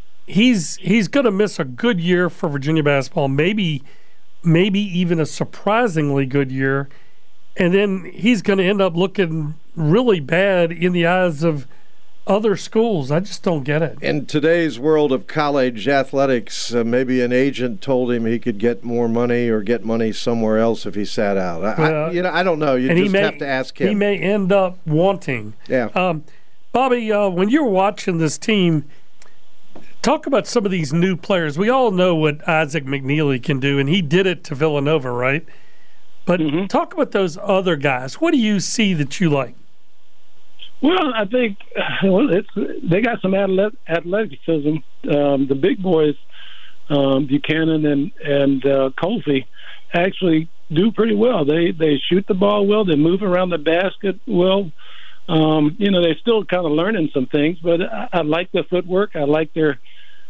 he's he's going to miss a good year for Virginia basketball, maybe. maybe even a surprisingly good year, and then he's going to end up looking really bad in the eyes of other schools. I just don't get it. In today's world of college athletics, uh, maybe an agent told him he could get more money or get money somewhere else if he sat out. I, well, I, you know, I don't know. You just may, have to ask him. He may end up wanting. Yeah. Um, Bobby, uh, when you're watching this team, talk about some of these new players. We all know what Isaac McNeely can do, and he did it to Villanova, right? But mm-hmm. talk about those other guys. What do you see that you like? Well, I think well, it's they got some athleticism. Um, the big boys, um, Buchanan and and uh, Colby, actually do pretty well. They they shoot the ball well. They move around the basket well. Um, you know, they're still kind of learning some things, but I, I like their footwork. I like their,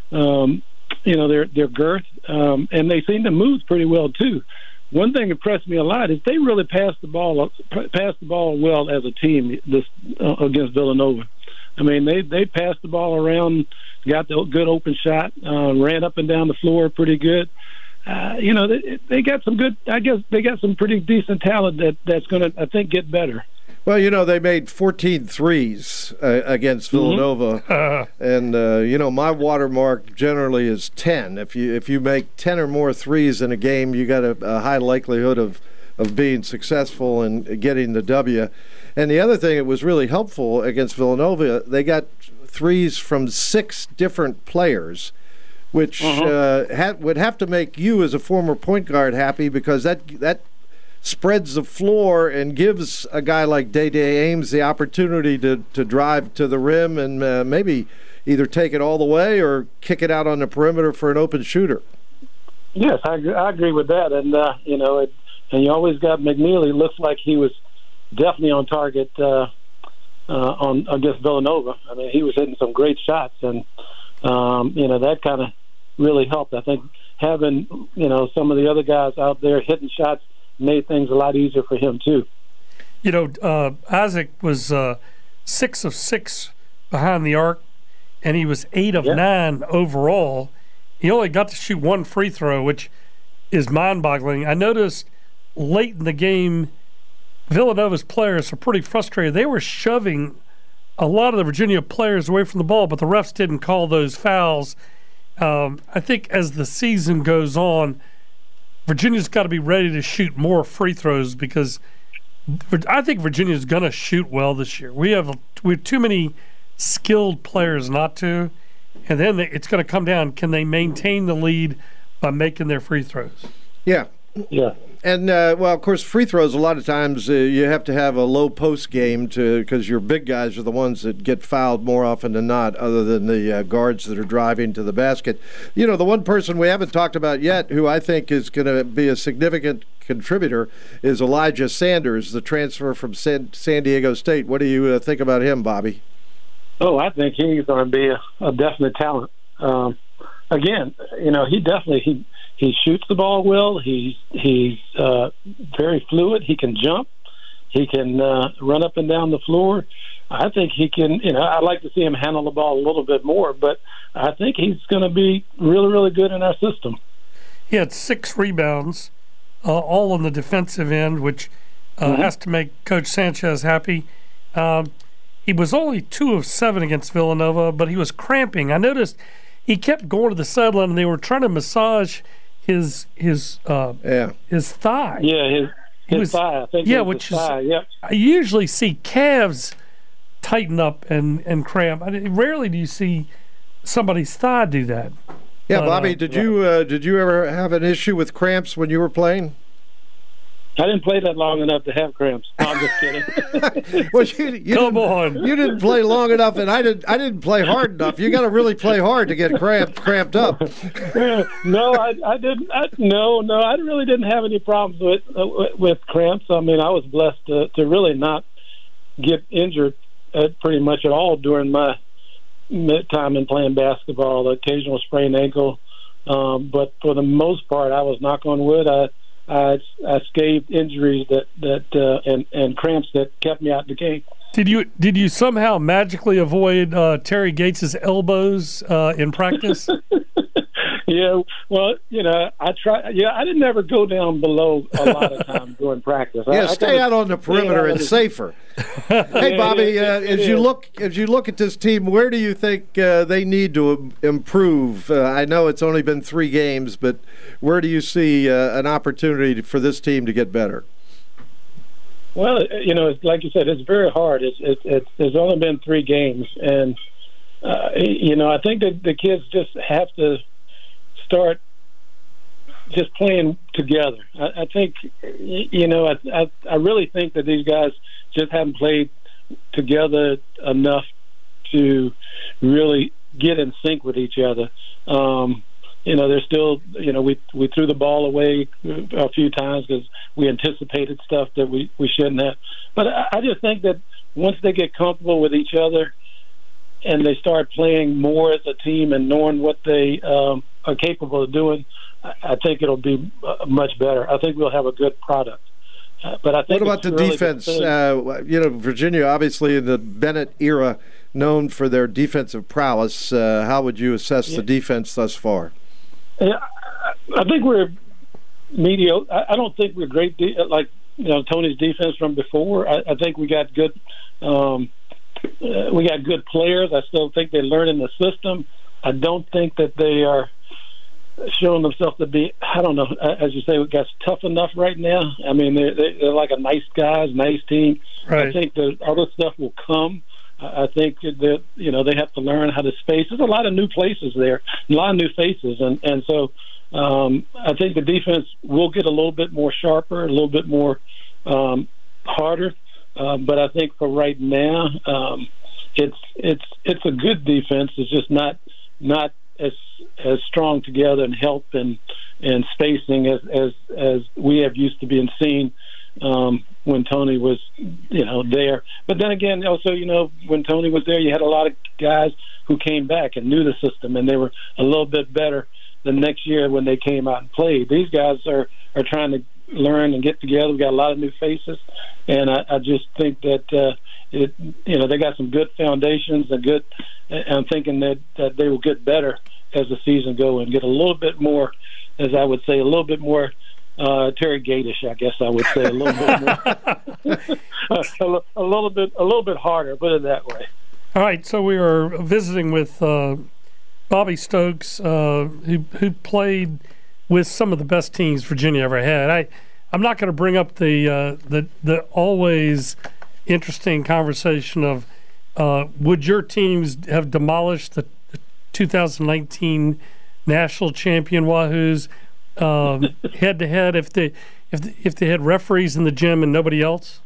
um, you know, their their girth, um, and they seem to move pretty well too. One thing impressed me a lot is they really passed the ball passed the ball well as a team this uh, against Villanova. I mean, they they passed the ball around, got the good open shot, uh, ran up and down the floor pretty good. Uh, you know, they, they got some good. I guess they got some pretty decent talent that that's going to, I think, get better. Well, you know, they made fourteen threes uh, against Villanova, mm-hmm. and uh, you know, my watermark generally is ten. If you if you make ten or more threes in a game, you got a, a high likelihood of of being successful and getting the W. And the other thing that was really helpful against Villanova, they got threes from six different players, which uh-huh. uh, ha- would have to make you as a former point guard happy, because that that. spreads the floor and gives a guy like Day-Day Ames the opportunity to, to drive to the rim and uh, maybe either take it all the way or kick it out on the perimeter for an open shooter. Yes, I agree, I agree with that. And, uh, you know, it, and you always got McNeely. Looks like he was definitely on target uh, uh, on against Villanova. I mean, he was hitting some great shots, and, um, you know, that kind of really helped. I think having, you know, some of the other guys out there hitting shots made things a lot easier for him too. You know, uh, Isaac was uh, six of six behind the arc, and he was eight of yeah. nine overall. He only got to shoot one free throw, which is mind-boggling. I noticed late in the game, Villanova's players are pretty frustrated. They were shoving a lot of the Virginia players away from the ball, but the refs didn't call those fouls. Um, I think as the season goes on, Virginia's got to be ready to shoot more free throws because I think Virginia's going to shoot well this year. We have we have too many skilled players not to, and then it's going to come down. Can they maintain the lead by making their free throws? Yeah. Yeah. And, uh, well, of course, free throws, a lot of times uh, you have to have a low post game to because your big guys are the ones that get fouled more often than not, other than the uh, guards that are driving to the basket. You know, the one person we haven't talked about yet who I think is going to be a significant contributor is Elijah Sanders, the transfer from San, San Diego State. What do you uh, think about him, Bobby? Oh, I think he's going to be a, a definite talent. Um, again, you know, he definitely he he shoots the ball well. He's he's uh, very fluid. He can jump. He can uh, run up and down the floor. I think he can. You know, I'd like to see him handle the ball a little bit more, but I think he's going to be really, really good in our system. He had six rebounds, uh, all on the defensive end, which uh, mm-hmm. has to make Coach Sanchez happy. Um, he was only two of seven against Villanova, but he was cramping. I noticed he kept going to the sideline, and they were trying to massage his his uh, yeah. his thigh. Yeah, his, his was, thigh. I think yeah, it was which his thigh. is Yep. I usually see calves tighten up and and cramp. I, rarely do you see somebody's thigh do that. Yeah, but, Bobby, uh, did you uh, did you ever have an issue with cramps when you were playing? I didn't play that long enough to have cramps. No, I'm just kidding. Well, you, you Come didn't, on, you didn't play long enough, and I didn't. I didn't play hard enough. You got to really play hard to get cramped, cramped up. no, I, I didn't. I, no, no, I really didn't have any problems with uh, with cramps. I mean, I was blessed to, to really not get injured at pretty much at all during my time in playing basketball. The occasional sprained ankle, um, but for the most part, I was, knock on wood, I. I, I escaped injuries that that uh, and and cramps that kept me out of the game. Did you did you somehow magically avoid uh, Terry Gates's elbows uh, in practice? Yeah, well, you know, I try. Yeah, I didn't ever go down below a lot of time during practice. Yeah, I, stay I kinda, out on the perimeter and safer. Hey, Yeah, Bobby, it, uh, it, as it you is. look as you look at this team, where do you think uh, they need to improve? Uh, I know it's only been three games, but where do you see uh, an opportunity for this team to get better? Well, you know, it's, like you said, it's very hard. It's it's, it's there's only been three games, and uh, you know, I think that the kids just have to start just playing together. I, I think, you know, I, I I really think that these guys just haven't played together enough to really get in sync with each other. Um, you know, they're still, you know, we we threw the ball away a few times because we anticipated stuff that we, we shouldn't have. But I, I just think that once they get comfortable with each other and they start playing more as a team and knowing what they um, are capable of doing, I, I think it'll be uh, much better. I think we'll have a good product. Uh, but I think what about the really defense? Uh, you know, Virginia, obviously in the Bennett era, known for their defensive prowess. Uh, how would you assess yeah. the defense thus far? Yeah, I think we're mediocre. I don't think we're great, de- like you know Tony's defense from before. I, I think we got good. Um, uh, we got good players. I still think they learn in the system. I don't think that they are showing themselves to be. I don't know. As you say, we got tough enough right now. I mean, they're, they're like a nice guys, nice team. Right. I think the other stuff will come. I think that you know they have to learn how to space. There's a lot of new places there, a lot of new faces, and and so um, I think the defense will get a little bit more sharper, a little bit more um, harder. Uh, but I think for right now, um, it's it's it's a good defense. It's just not not as as strong together and help and and spacing as as as we have used to being seen. Um, when Tony was, you know, there. But then again, also, you know, when Tony was there, you had a lot of guys who came back and knew the system, and they were a little bit better the next year when they came out and played. These guys are, are trying to learn and get together. We got a lot of new faces, and I, I just think that, uh, it, you know, they got some good foundations and good, and I'm thinking that, that they will get better as the season goes and get a little bit more, as I would say, a little bit more Uh, Terry Gatish, I guess I would say, a little bit more, a, a little bit, a little bit harder. Put it that way. All right, so we are visiting with uh, Bobby Stokes, uh, who who played with some of the best teams Virginia ever had. I, I'm not going to bring up the uh, the the always interesting conversation of uh, would your teams have demolished the, the two thousand nineteen national champion Wahoos um, head to head if they if they, if they had referees in the gym and nobody else?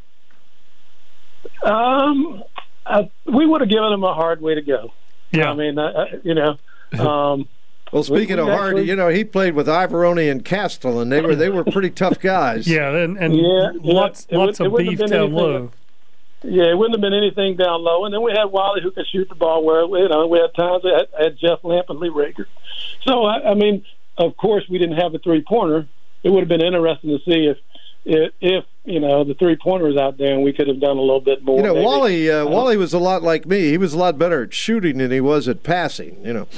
Um, I, we would have given them a hard way to go. Yeah, I mean, uh, you know. Um, Well, speaking we, we of hard, actually, you know, he played with Ivoroni and Castle, and they were they were pretty tough guys. Yeah, and, and yeah, lots yeah, lots it, of it beef down anything, low. Yeah, it wouldn't have been anything down low. And then we had Wally who could shoot the ball. Where you know we had times I had, I had Jeff Lamp and Lee Rager. So I, I mean, of course, we didn't have a three pointer. It would have been interesting to see if. If, if you know the three pointer was out there and we could have done a little bit more. You know, maybe. Wally uh, Wally was a lot like me. He was a lot better at shooting than he was at passing. You know.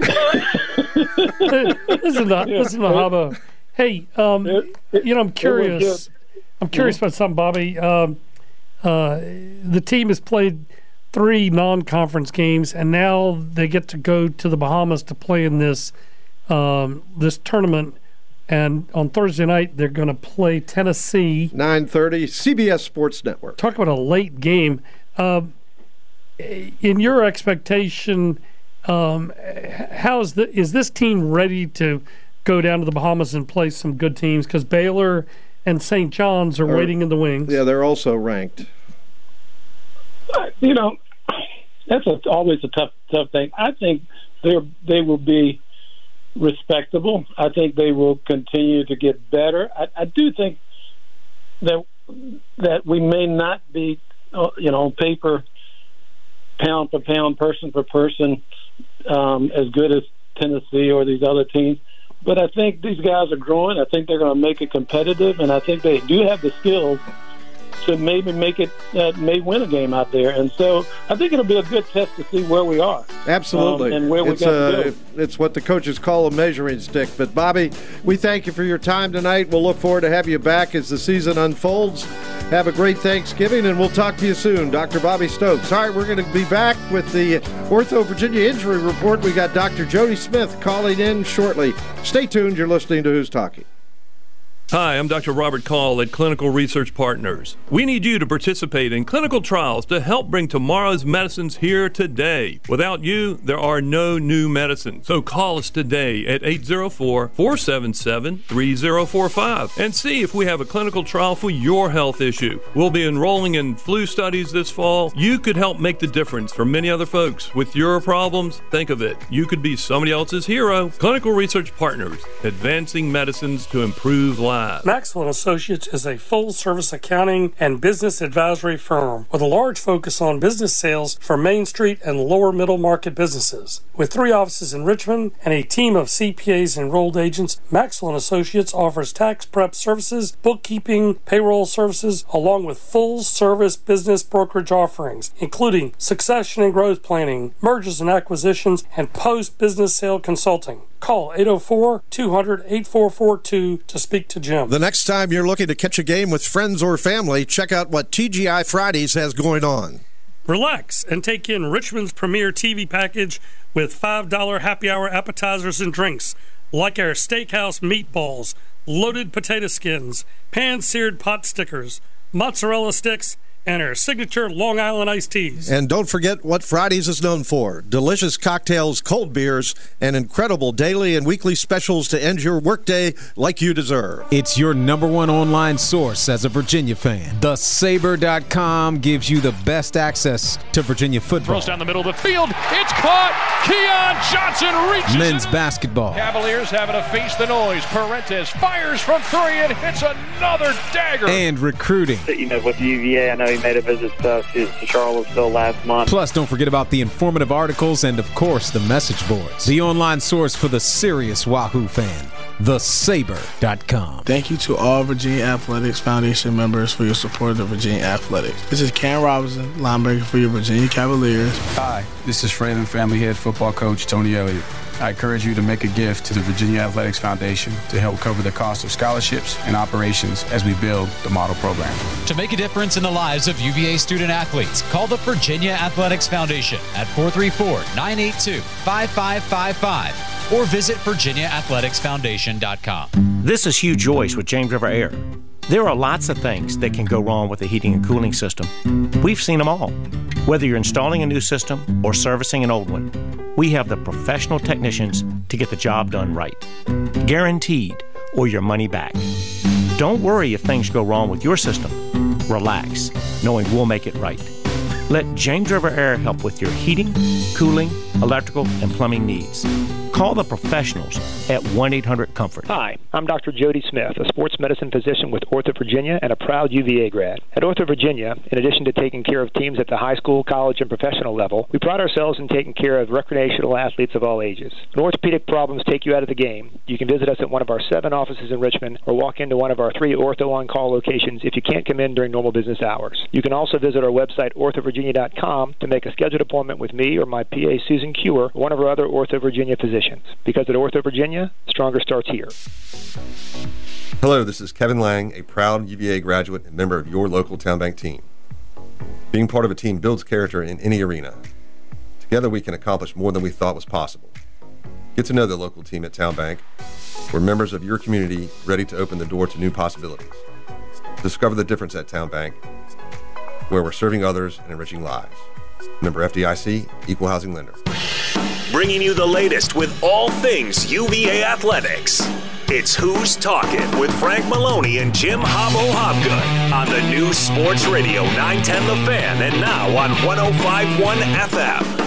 listen, to, listen to Haba. Hey, um, you know, I'm curious. I'm curious about something, Bobby. Um, uh, the team has played three non-conference games, and now they get to go to the Bahamas to play in this um, this tournament. And on Thursday night, they're going to play Tennessee. nine thirty, C B S Sports Network. Talk about a late game. Um, in your expectation, um, how is, the, is this team ready to go down to the Bahamas and play some good teams? Because Baylor and Saint John's are, are waiting in the wings. Yeah, they're also ranked. You know, that's a, always a tough, tough thing. I think they they will be respectable. I think they will continue to get better. I, I do think that that we may not be, you know, on paper, pound for pound, person for person, um, as good as Tennessee or these other teams. But I think these guys are growing. I think they're going to make it competitive, and I think they do have the skills to maybe make it, uh, may win a game out there. And so I think it'll be a good test to see where we are. Absolutely. Um, and where we it's, got uh, to go. It's what the coaches call a measuring stick. But, Bobby, we thank you for your time tonight. We'll look forward to have you back as the season unfolds. Have a great Thanksgiving, and we'll talk to you soon. Doctor Bobby Stokes. All right, we're going to be back with the Ortho Virginia Injury Report. We got Doctor Jody Smith calling in shortly. Stay tuned. You're listening to Who's Talking. Hi, I'm Doctor Robert Call at Clinical Research Partners. We need you to participate in clinical trials to help bring tomorrow's medicines here today. Without you, there are no new medicines. So call us today at eight oh four, four seven seven, three oh four five and see if we have a clinical trial for your health issue. We'll be enrolling in flu studies this fall. You could help make the difference for many other folks. With your problems, think of it. You could be somebody else's hero. Clinical Research Partners, advancing medicines to improve lives. Maxwell and Associates is a full-service accounting and business advisory firm with a large focus on business sales for Main Street and lower middle market businesses. With three offices in Richmond and a team of C P As and enrolled agents, Maxwell and Associates offers tax prep services, bookkeeping, payroll services, along with full-service business brokerage offerings, including succession and growth planning, mergers and acquisitions, and post-business sale consulting. Call eight oh four, two hundred, eight four four two to speak to Jim. The next time you're looking to catch a game with friends or family, check out what T G I Fridays has going on. Relax and take in Richmond's premier T V package with five dollar happy hour appetizers and drinks, like our steakhouse meatballs, loaded potato skins, pan-seared pot stickers, mozzarella sticks, and our signature Long Island iced teas. And don't forget what Fridays is known for. Delicious cocktails, cold beers, and incredible daily and weekly specials to end your workday like you deserve. It's your number one online source as a Virginia fan. The Saber dot com gives you the best access to Virginia football. Throws down the middle of the field. It's caught. Keon Johnson reaches men's it. basketball. Cavaliers having to face the noise. Parentes fires from three and hits another dagger. And recruiting. You know, with U V A, I know he made a visit uh, to, to Charlottesville last month. Plus, don't forget about the informative articles and, of course, the message boards. The online source for the serious Wahoo fan. The Saber dot com. Thank you to all Virginia Athletics Foundation members for your support of Virginia Athletics. This is Cam Robinson, linebacker for your Virginia Cavaliers. Hi, this is Fralin family head football coach Tony Elliott. I encourage you to make a gift to the Virginia Athletics Foundation to help cover the cost of scholarships and operations as we build the model program. To make a difference in the lives of U V A student athletes, call the Virginia Athletics Foundation at four three four, nine eight two, five five five five or visit virginia athletics foundation dot com. This is Hugh Joyce with James River Air. There are lots of things that can go wrong with a heating and cooling system. We've seen them all. Whether you're installing a new system or servicing an old one, we have the professional technicians to get the job done right. Guaranteed, or your money back. Don't worry if things go wrong with your system. Relax, knowing we'll make it right. Let James River Air help with your heating, cooling, electrical, and plumbing needs. Call the professionals at one eight hundred comfort. Hi, I'm Doctor Jody Smith, a sports medicine physician with Ortho Virginia and a proud U V A grad. At Ortho Virginia, in addition to taking care of teams at the high school, college, and professional level, we pride ourselves in taking care of recreational athletes of all ages. When orthopedic problems take you out of the game, you can visit us at one of our seven offices in Richmond or walk into one of our three Ortho on-call locations if you can't come in during normal business hours. You can also visit our website, ortho virginia dot com, to make a scheduled appointment with me or my P A, Susan Cure, or one of our other Ortho Virginia physicians. Because at Ortho Virginia, stronger starts here. Hello, this is Kevin Lang, a proud U V A graduate and member of your local Town Bank team. Being part of a team builds character in any arena. Together we can accomplish more than we thought was possible. Get to know the local team at Town Bank. We're members of your community ready to open the door to new possibilities. Discover the difference at Town Bank, where we're serving others and enriching lives. Member F D I C, Equal Housing Lender. Bringing you the latest with all things U V A athletics. It's Who's Talking with Frank Maloney and Jim Hobbo Hobgood on the new Sports Radio nine ten The Fan and now on one oh five point one F M.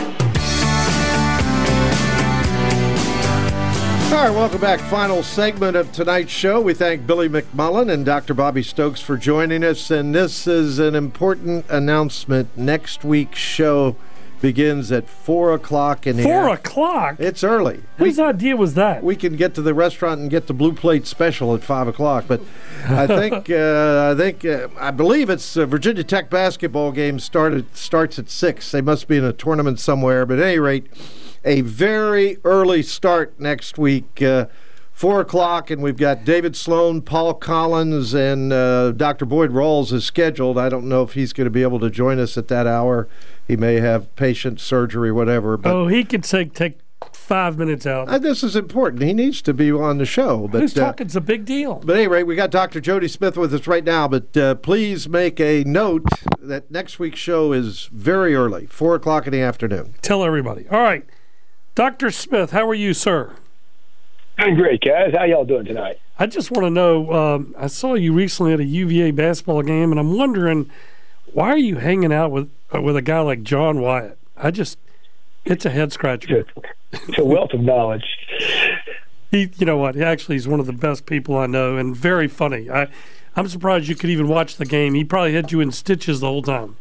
All right, welcome back. Final segment of tonight's show. We thank Billy McMullen and Doctor Bobby Stokes for joining us. And this is an important announcement. Next week's show begins at four o'clock in the Four o'clock? It's early. Whose we, idea was that? We can get to the restaurant and get the Blue Plate special at five o'clock. But I think, uh, I think, uh, I believe it's uh, Virginia Tech basketball game started starts at six. They must be in a tournament somewhere. But at any rate, a very early start next week, uh, four o'clock, and we've got David Sloan, Paul Collins, and uh, Doctor Boyd Rawls is scheduled. I don't know if he's going to be able to join us at that hour. He may have patient surgery, whatever. But oh, he could take take five minutes out. Uh, this is important. He needs to be on the show. But who's talking? Uh, it's a big deal. But anyway, we got Doctor Jody Smith with us right now. But uh, please make a note that next week's show is very early, four o'clock in the afternoon. Tell everybody. All right. Doctor Smith, how are you, sir? I'm great, guys. How y'all doing tonight? I just want to know, um, I saw you recently at a U V A basketball game, and I'm wondering, why are you hanging out with uh, with a guy like John Wyatt? I just, it's a head scratcher. It's a wealth of knowledge. He, you know what? He actually is one of the best people I know, and very funny. I, I'm surprised you could even watch the game. He probably had you in stitches the whole time.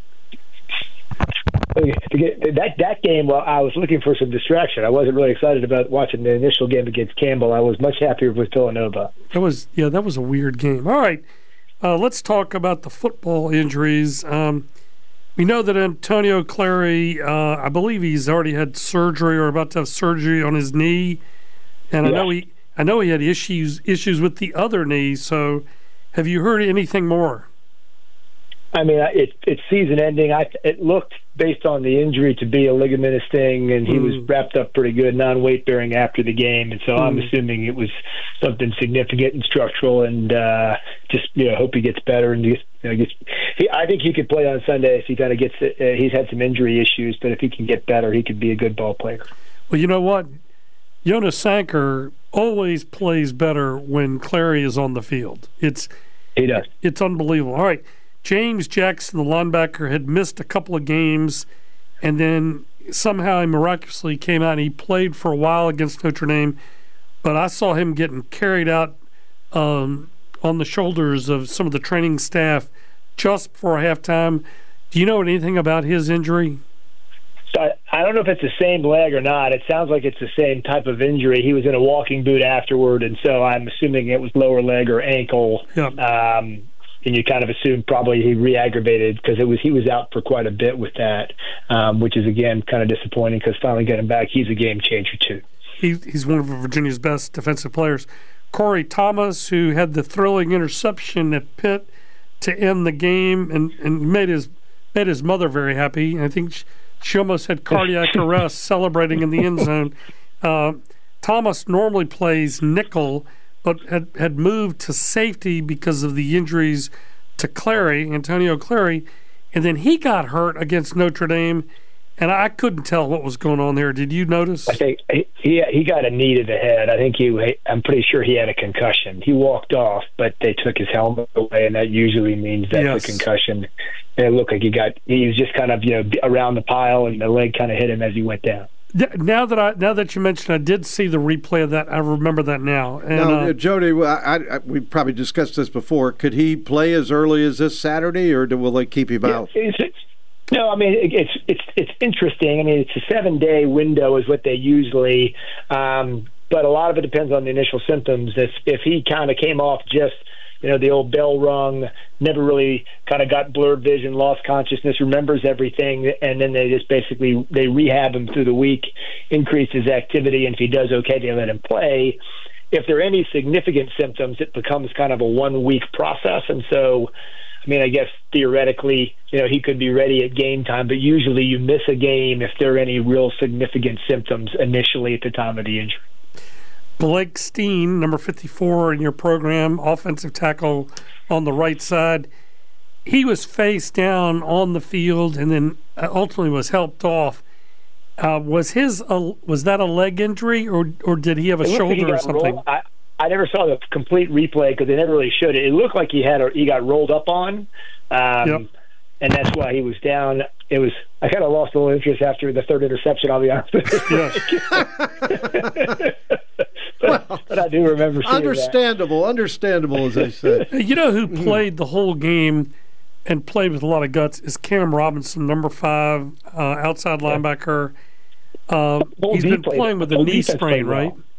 That that game, well, I was looking for some distraction. I wasn't really excited about watching the initial game against Campbell. I was much happier with Villanova. That was yeah, that was a weird game. All right, uh, let's talk about the football injuries. Um, we know that Antonio Clary, uh, I believe he's already had surgery or about to have surgery on his knee, and yeah. I know he I know he had issues issues with the other knee. So, have you heard anything more? I mean, it, it's season-ending. I, it looked, based on the injury, to be a ligamentous thing, and he mm. was wrapped up pretty good, non-weight-bearing after the game. And so mm. I'm assuming it was something significant and structural, and uh, just you know, hope he gets better. And just, you know, gets, he, I think he could play on Sunday if he kind of gets. Uh, he's had some injury issues, but if he can get better, he could be a good ball player. Well, you know what? Jonas Sanker always plays better when Clary is on the field. It's he does. It's unbelievable. All right. James Jackson, the linebacker, had missed a couple of games, and then somehow he miraculously came out and he played for a while against Notre Dame. But I saw him getting carried out um, on the shoulders of some of the training staff just before halftime. Do you know anything about his injury? I, I don't know if it's the same leg or not. It sounds like it's the same type of injury. He was in a walking boot afterward, and so I'm assuming it was lower leg or ankle. Yep. Um, and you kind of assume probably he re-aggravated because it was he was out for quite a bit with that, um, which is, again, kind of disappointing because finally getting back, he's a game changer too. He, he's one of Virginia's best defensive players. Corey Thomas, who had the thrilling interception at Pitt to end the game and, and made his made his mother very happy. I think she, she almost had cardiac arrest celebrating in the end zone. Uh, Thomas normally plays nickel, but had, had moved to safety because of the injuries to Clary, Antonio Clary, and then he got hurt against Notre Dame, and I couldn't tell what was going on there. Did you notice? I think he he got a knee to the head. I think he. I'm pretty sure he had a concussion. He walked off, but they took his helmet away, and that usually means that's yes. a concussion. And it looked like he got. He was just kind of you know around the pile, and the leg kind of hit him as he went down. Now that I now that you mentioned, I did see the replay of that. I remember that now. And, now, uh, Jody, I, I, we probably discussed this before. Could he play as early as this Saturday, or do, will they keep him out? It's, it's, no, I mean it, it's it's it's interesting. I mean it's a seven day window is what they usually, um, but a lot of it depends on the initial symptoms. If if he kind of came off just. You know, the old bell rung, never really kind of got blurred vision, lost consciousness, remembers everything, and then they just basically, they rehab him through the week, increase his activity, and if he does okay, they let him play. If there are any significant symptoms, it becomes kind of a one-week process, and so, I mean, I guess theoretically, you know, he could be ready at game time, but usually you miss a game if there are any real significant symptoms initially at the time of the injury. Blake Steen, number fifty-four in your program, offensive tackle on the right side. He was face down on the field and then ultimately was helped off. Uh, was his uh, was that a leg injury or or did he have a shoulder or something? I, I never saw the complete replay because they never really showed it. It looked like he had a, he got rolled up on, um, yep. and that's why he was down. It was I kind of lost a little interest after the third interception. I'll be honest with you. But, well, but I do remember seeing understandable, that. understandable, as they say. You know who played the whole game and played with a lot of guts is Cam Robinson, number five, uh, outside linebacker. Uh, he's been playing with a knee sprain, right? Well.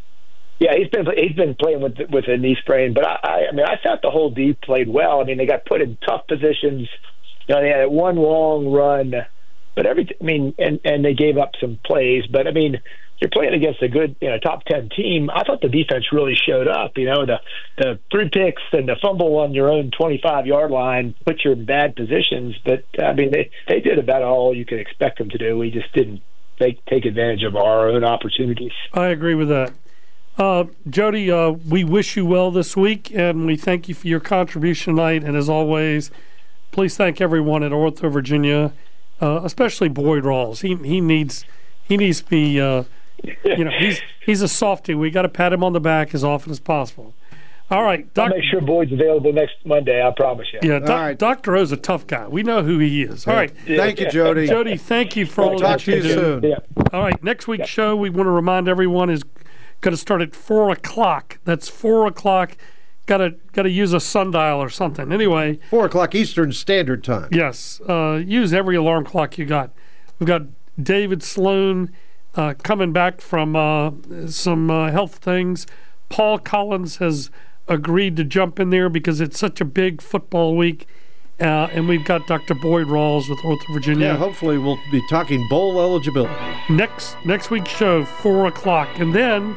Yeah, he's been he's been playing with with a knee sprain. But I, I, I mean, I thought the whole D played well. I mean, they got put in tough positions. You know, they had one long run, but every I mean, and and they gave up some plays. But I mean. You're playing against a good, you know, top ten team. I thought the defense really showed up. You know, the the three picks and the fumble on your own twenty-five yard line put you in bad positions. But I mean, they they did about all you could expect them to do. We just didn't take take advantage of our own opportunities. I agree with that. Uh, Jody, uh, we wish you well this week, and we thank you for your contribution tonight. And as always, please thank everyone at Ortho Virginia, uh, especially Boyd Rawls. He he needs he needs to be. Uh, You know, he's he's a softie. We got to pat him on the back as often as possible. All right, Doc- I'll make sure Boyd's available next Monday. I promise you. Yeah, doc- right. Doctor O's a tough guy. We know who he is. All right, yeah. Thank you, Jody. Jody, thank you for all talk that to you, you do. soon. Yeah. All right, next week's yeah. show we want to remind everyone is going to start at four o'clock. That's four o'clock. Got to got to use a sundial or something. Anyway, four o'clock Eastern Standard Time. Yes, uh, use every alarm clock you got. We've got David Sloan. Uh, coming back from uh, some uh, health things. Paul Collins has agreed to jump in there because it's such a big football week. Uh, and we've got Doctor Boyd Rawls with Ortho Virginia. Yeah, hopefully we'll be talking bowl eligibility. Next next week's show, four o'clock. And then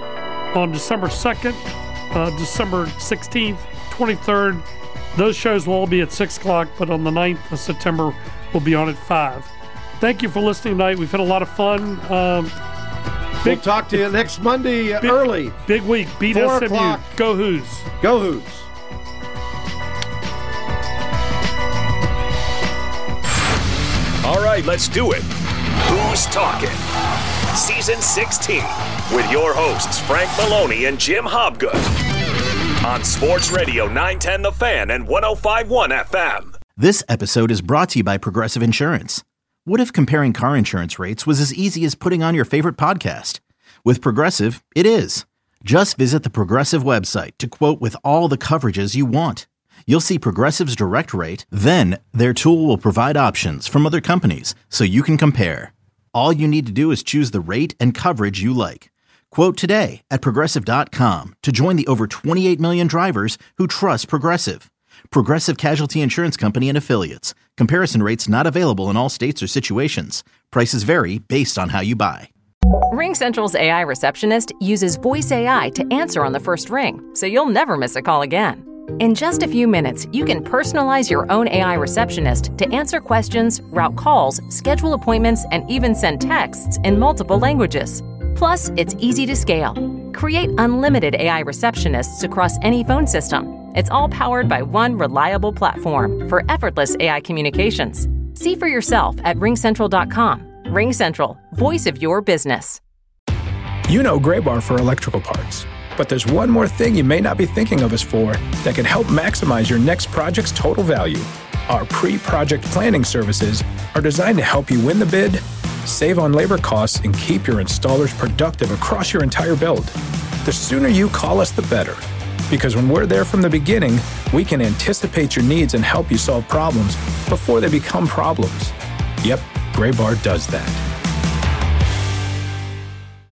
on December second, uh, December sixteenth, twenty-third, those shows will all be at six o'clock, but on the ninth of September, we'll be on at five. Thank you for listening tonight. We've had a lot of fun. Um, big, we'll talk to you next Monday uh, big, early. Big week. Beat Four S M U. O'clock. Go Hoos. Go Hoos. All right, let's do it. Who's Talking? Season sixteen with your hosts Frank Maloney and Jim Hobgood on Sports Radio nine ten The Fan and one oh five point one F M. This episode is brought to you by Progressive Insurance. What if comparing car insurance rates was as easy as putting on your favorite podcast? With Progressive, it is. Just visit the Progressive website to quote with all the coverages you want. You'll see Progressive's direct rate, then their tool will provide options from other companies so you can compare. All you need to do is choose the rate and coverage you like. Quote today at Progressive dot com to join the over twenty-eight million drivers who trust Progressive. Progressive Casualty Insurance Company and Affiliates. Comparison rates not available in all states or situations. Prices vary based on how you buy. RingCentral's A I receptionist uses voice A I to answer on the first ring, so you'll never miss a call again. In just a few minutes, you can personalize your own A I receptionist to answer questions, route calls, schedule appointments, and even send texts in multiple languages. Plus, it's easy to scale. Create unlimited A I receptionists across any phone system. It's all powered by one reliable platform for effortless A I communications. See for yourself at ring central dot com. RingCentral, voice of your business. You know Graybar for electrical parts, but there's one more thing you may not be thinking of us for that can help maximize your next project's total value. Our pre-project planning services are designed to help you win the bid, save on labor costs, and keep your installers productive across your entire build. The sooner you call us, the better. Because when we're there from the beginning, we can anticipate your needs and help you solve problems before they become problems. Yep, Graybar does that.